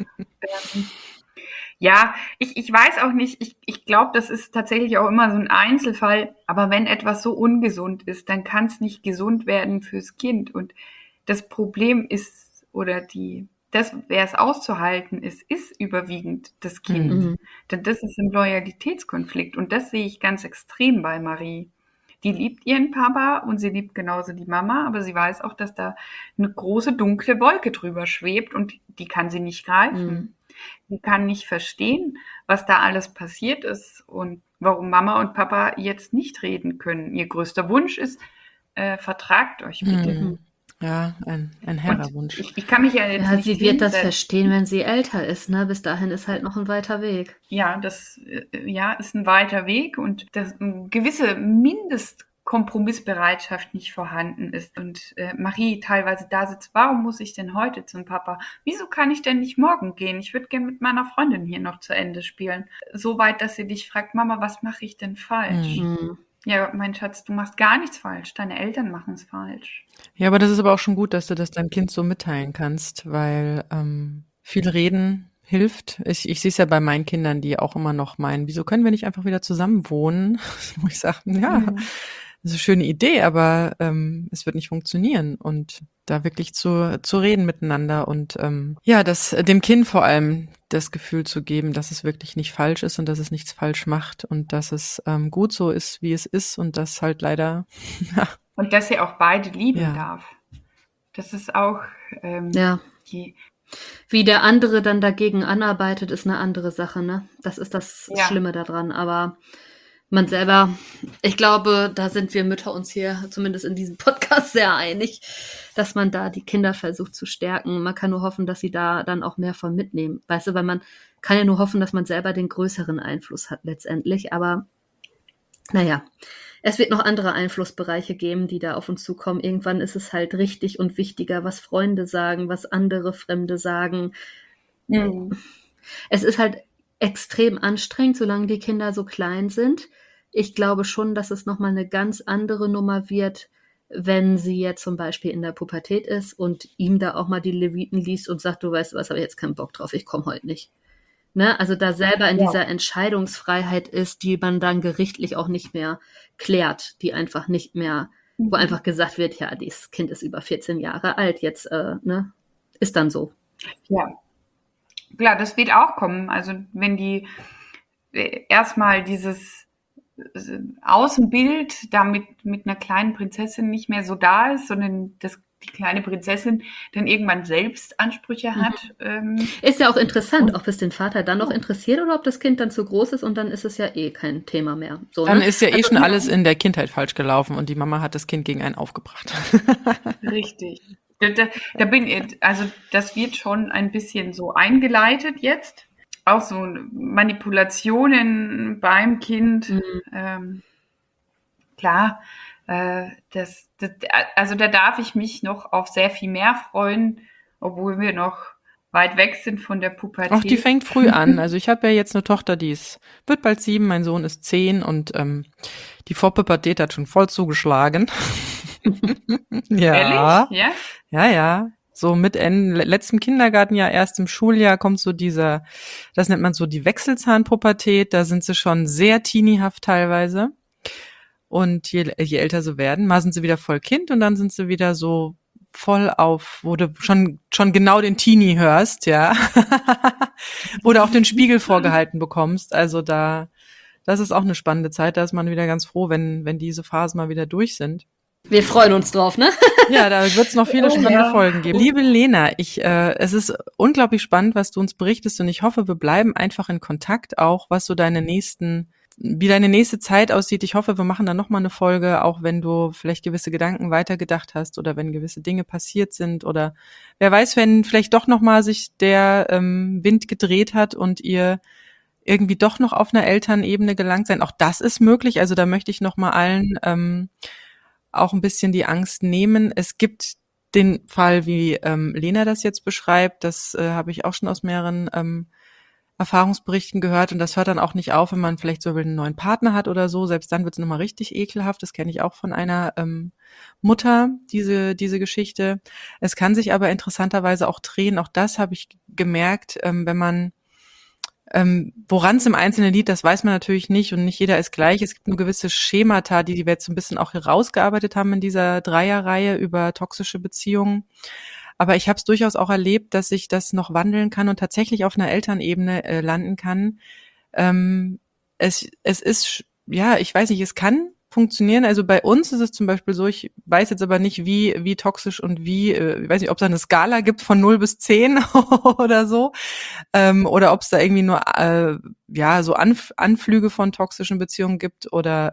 Speaker 4: Ja, ich weiß auch nicht, ich glaube, das ist tatsächlich auch immer so ein Einzelfall, aber wenn etwas so ungesund ist, dann kann es nicht gesund werden fürs Kind. Und das Problem ist, wer es auszuhalten ist überwiegend das Kind. Denn das ist ein Loyalitätskonflikt und das sehe ich ganz extrem bei Marie. Die liebt ihren Papa und sie liebt genauso die Mama, aber sie weiß auch, dass da eine große dunkle Wolke drüber schwebt und die kann sie nicht greifen. Sie kann nicht verstehen, was da alles passiert ist und warum Mama und Papa jetzt nicht reden können. Ihr größter Wunsch ist, vertragt euch bitte.
Speaker 3: Ja, ein hehrer Wunsch.
Speaker 4: Ich kann mich ja jetzt nicht
Speaker 2: sie wird das verstehen, wenn sie älter ist, ne? Bis dahin ist halt noch ein weiter Weg.
Speaker 4: Ja, das ist ein weiter Weg und dass eine gewisse Mindestkompromissbereitschaft nicht vorhanden ist. Und Marie teilweise da sitzt, warum muss ich denn heute zum Papa? Wieso kann ich denn nicht morgen gehen? Ich würde gerne mit meiner Freundin hier noch zu Ende spielen. So weit, dass sie dich fragt, Mama, was mache ich denn falsch? Ja, mein Schatz, du machst gar nichts falsch. Deine Eltern machen es falsch.
Speaker 3: Ja, aber das ist aber auch schon gut, dass du das deinem Kind so mitteilen kannst, weil viel Reden hilft. Ich sehe es ja bei meinen Kindern, die auch immer noch meinen, wieso können wir nicht einfach wieder zusammen wohnen? Wo ich sage, ja, das ist eine schöne Idee, aber es wird nicht funktionieren. Und da wirklich zu reden miteinander und dem Kind vor allem das Gefühl zu geben, dass es wirklich nicht falsch ist und dass es nichts falsch macht und dass es gut so ist, wie es ist und das halt leider
Speaker 4: und dass er auch beide lieben darf. Das ist auch
Speaker 2: wie der andere dann dagegen anarbeitet, ist eine andere Sache, ne? Das ist das Schlimme daran. Aber man selber, ich glaube, da sind wir Mütter uns hier zumindest in diesem Podcast sehr einig, dass man da die Kinder versucht zu stärken. Man kann nur hoffen, dass sie da dann auch mehr von mitnehmen. Weißt du, weil man kann ja nur hoffen, dass man selber den größeren Einfluss hat letztendlich. Aber naja, es wird noch andere Einflussbereiche geben, die da auf uns zukommen. Irgendwann ist es halt richtig und wichtiger, was Freunde sagen, was andere Fremde sagen. Es ist halt extrem anstrengend, solange die Kinder so klein sind. Ich glaube schon, dass es nochmal eine ganz andere Nummer wird, wenn sie jetzt zum Beispiel in der Pubertät ist und ihm da auch mal die Leviten liest und sagt, du weißt was, habe ich jetzt keinen Bock drauf, ich komme heute nicht. Ne? Also da selber in dieser Entscheidungsfreiheit ist, die man dann gerichtlich auch nicht mehr klärt, die einfach nicht mehr, wo einfach gesagt wird, ja, dieses Kind ist über 14 Jahre alt, jetzt ist dann so.
Speaker 4: Ja, klar, das wird auch kommen. Also wenn die erstmal dieses Außenbild da mit einer kleinen Prinzessin nicht mehr so da ist, sondern die kleine Prinzessin dann irgendwann selbst Ansprüche hat.
Speaker 2: Ist ja auch interessant, ob es den Vater dann noch interessiert oder ob das Kind dann zu groß ist und dann ist es ja kein Thema mehr. So,
Speaker 3: dann ist ja schon alles in der Kindheit falsch gelaufen und die Mama hat das Kind gegen einen aufgebracht.
Speaker 4: Richtig. Also das wird schon ein bisschen so eingeleitet jetzt. Auch so Manipulationen beim Kind. Klar, also da darf ich mich noch auf sehr viel mehr freuen, obwohl wir noch weit weg sind von der Pubertät.
Speaker 3: Ach, die fängt früh an. Also ich habe ja jetzt eine Tochter, wird bald 7, mein Sohn ist 10 und die Vorpubertät hat schon voll zugeschlagen. Ja.
Speaker 4: Ehrlich? Ja?
Speaker 3: Ja. So mit letztem Kindergartenjahr, erst im Schuljahr kommt so das nennt man so die Wechselzahnpubertät, da sind sie schon sehr teenie-haft teilweise. Und je älter sie werden, mal sind sie wieder voll Kind und dann sind sie wieder so voll auf, wo du schon genau den Teenie hörst, ja. Wo du auch den Spiegel vorgehalten bekommst. Also das ist auch eine spannende Zeit, da ist man wieder ganz froh, wenn diese Phasen mal wieder durch sind.
Speaker 2: Wir freuen uns drauf, ne?
Speaker 3: Ja, da wird es noch viele spannende Folgen geben. Liebe Lena, es ist unglaublich spannend, was du uns berichtest und ich hoffe, wir bleiben einfach in Kontakt auch, was so wie deine nächste Zeit aussieht. Ich hoffe, wir machen dann nochmal eine Folge, auch wenn du vielleicht gewisse Gedanken weitergedacht hast oder wenn gewisse Dinge passiert sind oder wer weiß, wenn vielleicht doch nochmal sich der Wind gedreht hat und ihr irgendwie doch noch auf einer Elternebene gelangt seid. Auch das ist möglich. Also da möchte ich nochmal allen auch ein bisschen die Angst nehmen. Es gibt den Fall, wie Lena das jetzt beschreibt, das habe ich auch schon aus mehreren Erfahrungsberichten gehört und das hört dann auch nicht auf, wenn man vielleicht so einen neuen Partner hat oder so. Selbst dann wird es nochmal richtig ekelhaft. Das kenne ich auch von einer Mutter, diese Geschichte. Es kann sich aber interessanterweise auch drehen. Auch das habe ich gemerkt, wenn man woran es im Einzelnen liegt, das weiß man natürlich nicht und nicht jeder ist gleich. Es gibt nur gewisse Schemata, die wir jetzt so ein bisschen auch herausgearbeitet haben in dieser Dreierreihe über toxische Beziehungen. Aber ich habe es durchaus auch erlebt, dass sich das noch wandeln kann und tatsächlich auf einer Elternebene landen kann. Es ist, ja, ich weiß nicht, es kann funktionieren. Also bei uns ist es zum Beispiel so, ich weiß jetzt aber nicht, wie toxisch und ich weiß nicht, ob es da eine Skala gibt von 0 bis 10 oder so. Oder ob es da irgendwie nur so Anflüge von toxischen Beziehungen gibt oder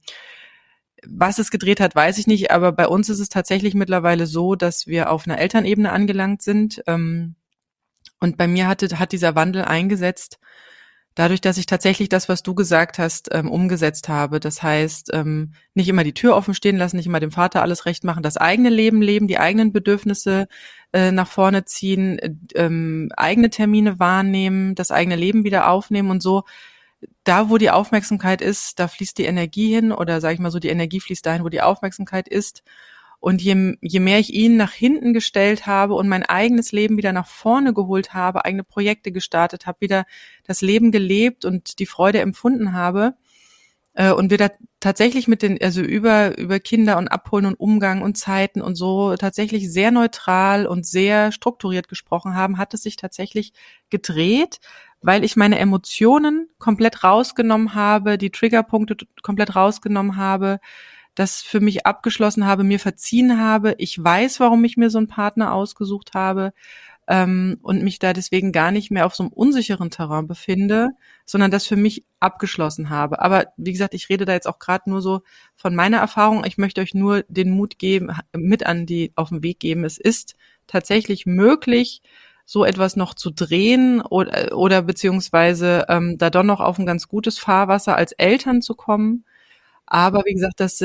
Speaker 3: was es gedreht hat, weiß ich nicht, aber bei uns ist es tatsächlich mittlerweile so, dass wir auf einer Elternebene angelangt sind. Und bei mir hat dieser Wandel eingesetzt, dadurch, dass ich tatsächlich das, was du gesagt hast, umgesetzt habe. Das heißt, nicht immer die Tür offen stehen lassen, nicht immer dem Vater alles recht machen, das eigene Leben leben, die eigenen Bedürfnisse nach vorne ziehen, eigene Termine wahrnehmen, das eigene Leben wieder aufnehmen und so. Da, wo die Aufmerksamkeit ist, da fließt die Energie hin oder sage ich mal so, die Energie fließt dahin, wo die Aufmerksamkeit ist. Und je mehr ich ihn nach hinten gestellt habe und mein eigenes Leben wieder nach vorne geholt habe, eigene Projekte gestartet habe, wieder das Leben gelebt und die Freude empfunden habe, und wir da tatsächlich über Kinder und Abholen und Umgang und Zeiten und so tatsächlich sehr neutral und sehr strukturiert gesprochen haben, hat es sich tatsächlich gedreht, weil ich meine Emotionen komplett rausgenommen habe, die Triggerpunkte komplett rausgenommen habe, das für mich abgeschlossen habe, mir verziehen habe. Ich weiß, warum ich mir so einen Partner ausgesucht habe, und mich da deswegen gar nicht mehr auf so einem unsicheren Terrain befinde, sondern das für mich abgeschlossen habe. Aber wie gesagt, ich rede da jetzt auch gerade nur so von meiner Erfahrung. Ich möchte euch nur den Mut geben, auf den Weg geben. Es ist tatsächlich möglich, so etwas noch zu drehen oder beziehungsweise da doch noch auf ein ganz gutes Fahrwasser als Eltern zu kommen. Aber wie gesagt, das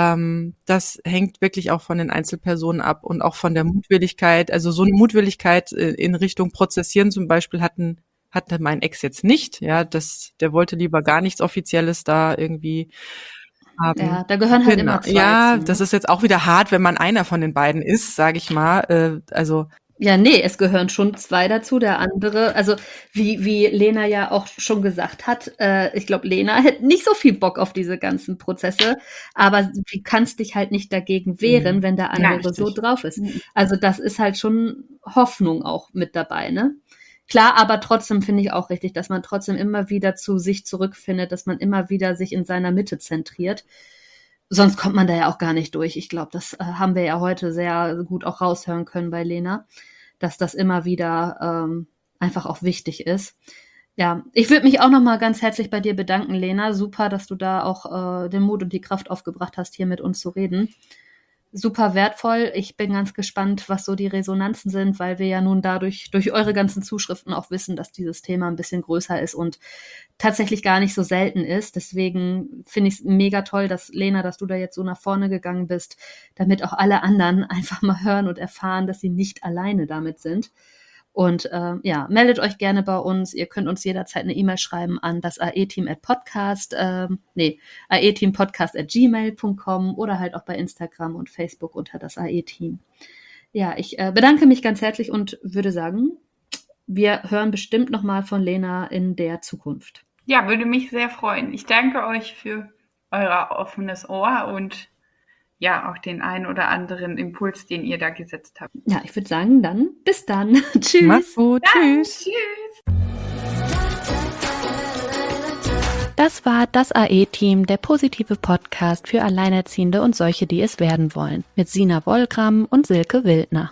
Speaker 3: hängt wirklich auch von den Einzelpersonen ab und auch von der Mutwilligkeit. Also so eine Mutwilligkeit in Richtung Prozessieren zum Beispiel hatte mein Ex jetzt nicht. Ja, der wollte lieber gar nichts Offizielles da irgendwie haben.
Speaker 2: Ja, da gehören halt immer zwei.
Speaker 3: Ja, das ist jetzt auch wieder hart, wenn man einer von den beiden ist, sage ich mal.
Speaker 2: Ja, nee, es gehören schon zwei dazu, der andere, also wie Lena ja auch schon gesagt hat, ich glaube, Lena hätte nicht so viel Bock auf diese ganzen Prozesse, aber du kannst dich halt nicht dagegen wehren, wenn der andere so drauf ist. Also das ist halt schon Hoffnung auch mit dabei, ne? Klar, aber trotzdem finde ich auch richtig, dass man trotzdem immer wieder zu sich zurückfindet, dass man immer wieder sich in seiner Mitte zentriert. Sonst kommt man da ja auch gar nicht durch. Ich glaube, das haben wir ja heute sehr gut auch raushören können bei Lena, dass das immer wieder einfach auch wichtig ist. Ja, ich würde mich auch nochmal ganz herzlich bei dir bedanken, Lena. Super, dass du da auch den Mut und die Kraft aufgebracht hast, hier mit uns zu reden. Super wertvoll. Ich bin ganz gespannt, was so die Resonanzen sind, weil wir ja nun durch eure ganzen Zuschriften auch wissen, dass dieses Thema ein bisschen größer ist und tatsächlich gar nicht so selten ist. Deswegen finde ich es mega toll, dass du da jetzt so nach vorne gegangen bist, damit auch alle anderen einfach mal hören und erfahren, dass sie nicht alleine damit sind. Und meldet euch gerne bei uns. Ihr könnt uns jederzeit eine E-Mail schreiben an das aeteampodcast@gmail.com oder halt auch bei Instagram und Facebook unter das AE-Team. Ja, ich bedanke mich ganz herzlich und würde sagen, wir hören bestimmt nochmal von Lena in der Zukunft.
Speaker 4: Ja, würde mich sehr freuen. Ich danke euch für euer offenes Ohr und ja, auch den einen oder anderen Impuls, den ihr da gesetzt habt.
Speaker 2: Ja, ich würde sagen, dann bis dann. Tschüss.
Speaker 3: Mach's gut. Tschüss.
Speaker 4: Tschüss.
Speaker 2: Das war das AE-Team, der positive Podcast für Alleinerziehende und solche, die es werden wollen, mit Sina Wollgramm und Silke Wildner.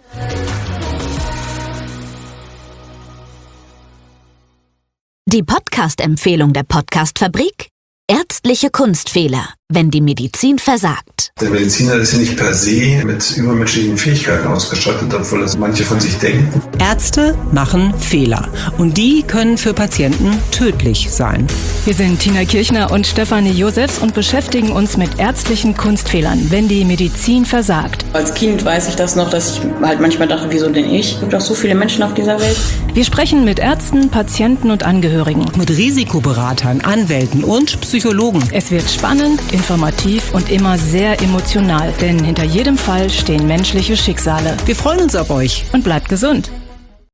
Speaker 1: Die Podcast-Empfehlung der Podcast-Fabrik: Ärztliche Kunstfehler, wenn die Medizin versagt.
Speaker 5: Der Mediziner ist ja nicht per se mit übermenschlichen Fähigkeiten ausgestattet, obwohl das manche von sich denken.
Speaker 6: Ärzte machen Fehler und die können für Patienten tödlich sein.
Speaker 7: Wir sind Tina Kirchner und Stefanie Josefs und beschäftigen uns mit ärztlichen Kunstfehlern, wenn die Medizin versagt.
Speaker 8: Als Kind weiß ich das noch, dass ich halt manchmal dachte, wieso denn ich? Es gibt doch so viele Menschen auf dieser Welt.
Speaker 7: Wir sprechen mit Ärzten, Patienten und Angehörigen.
Speaker 6: Mit Risikoberatern, Anwälten und Psychologen.
Speaker 7: Es wird spannend, informativ und immer sehr emotional, denn hinter jedem Fall stehen menschliche Schicksale.
Speaker 6: Wir freuen uns auf euch.
Speaker 7: Und bleibt gesund.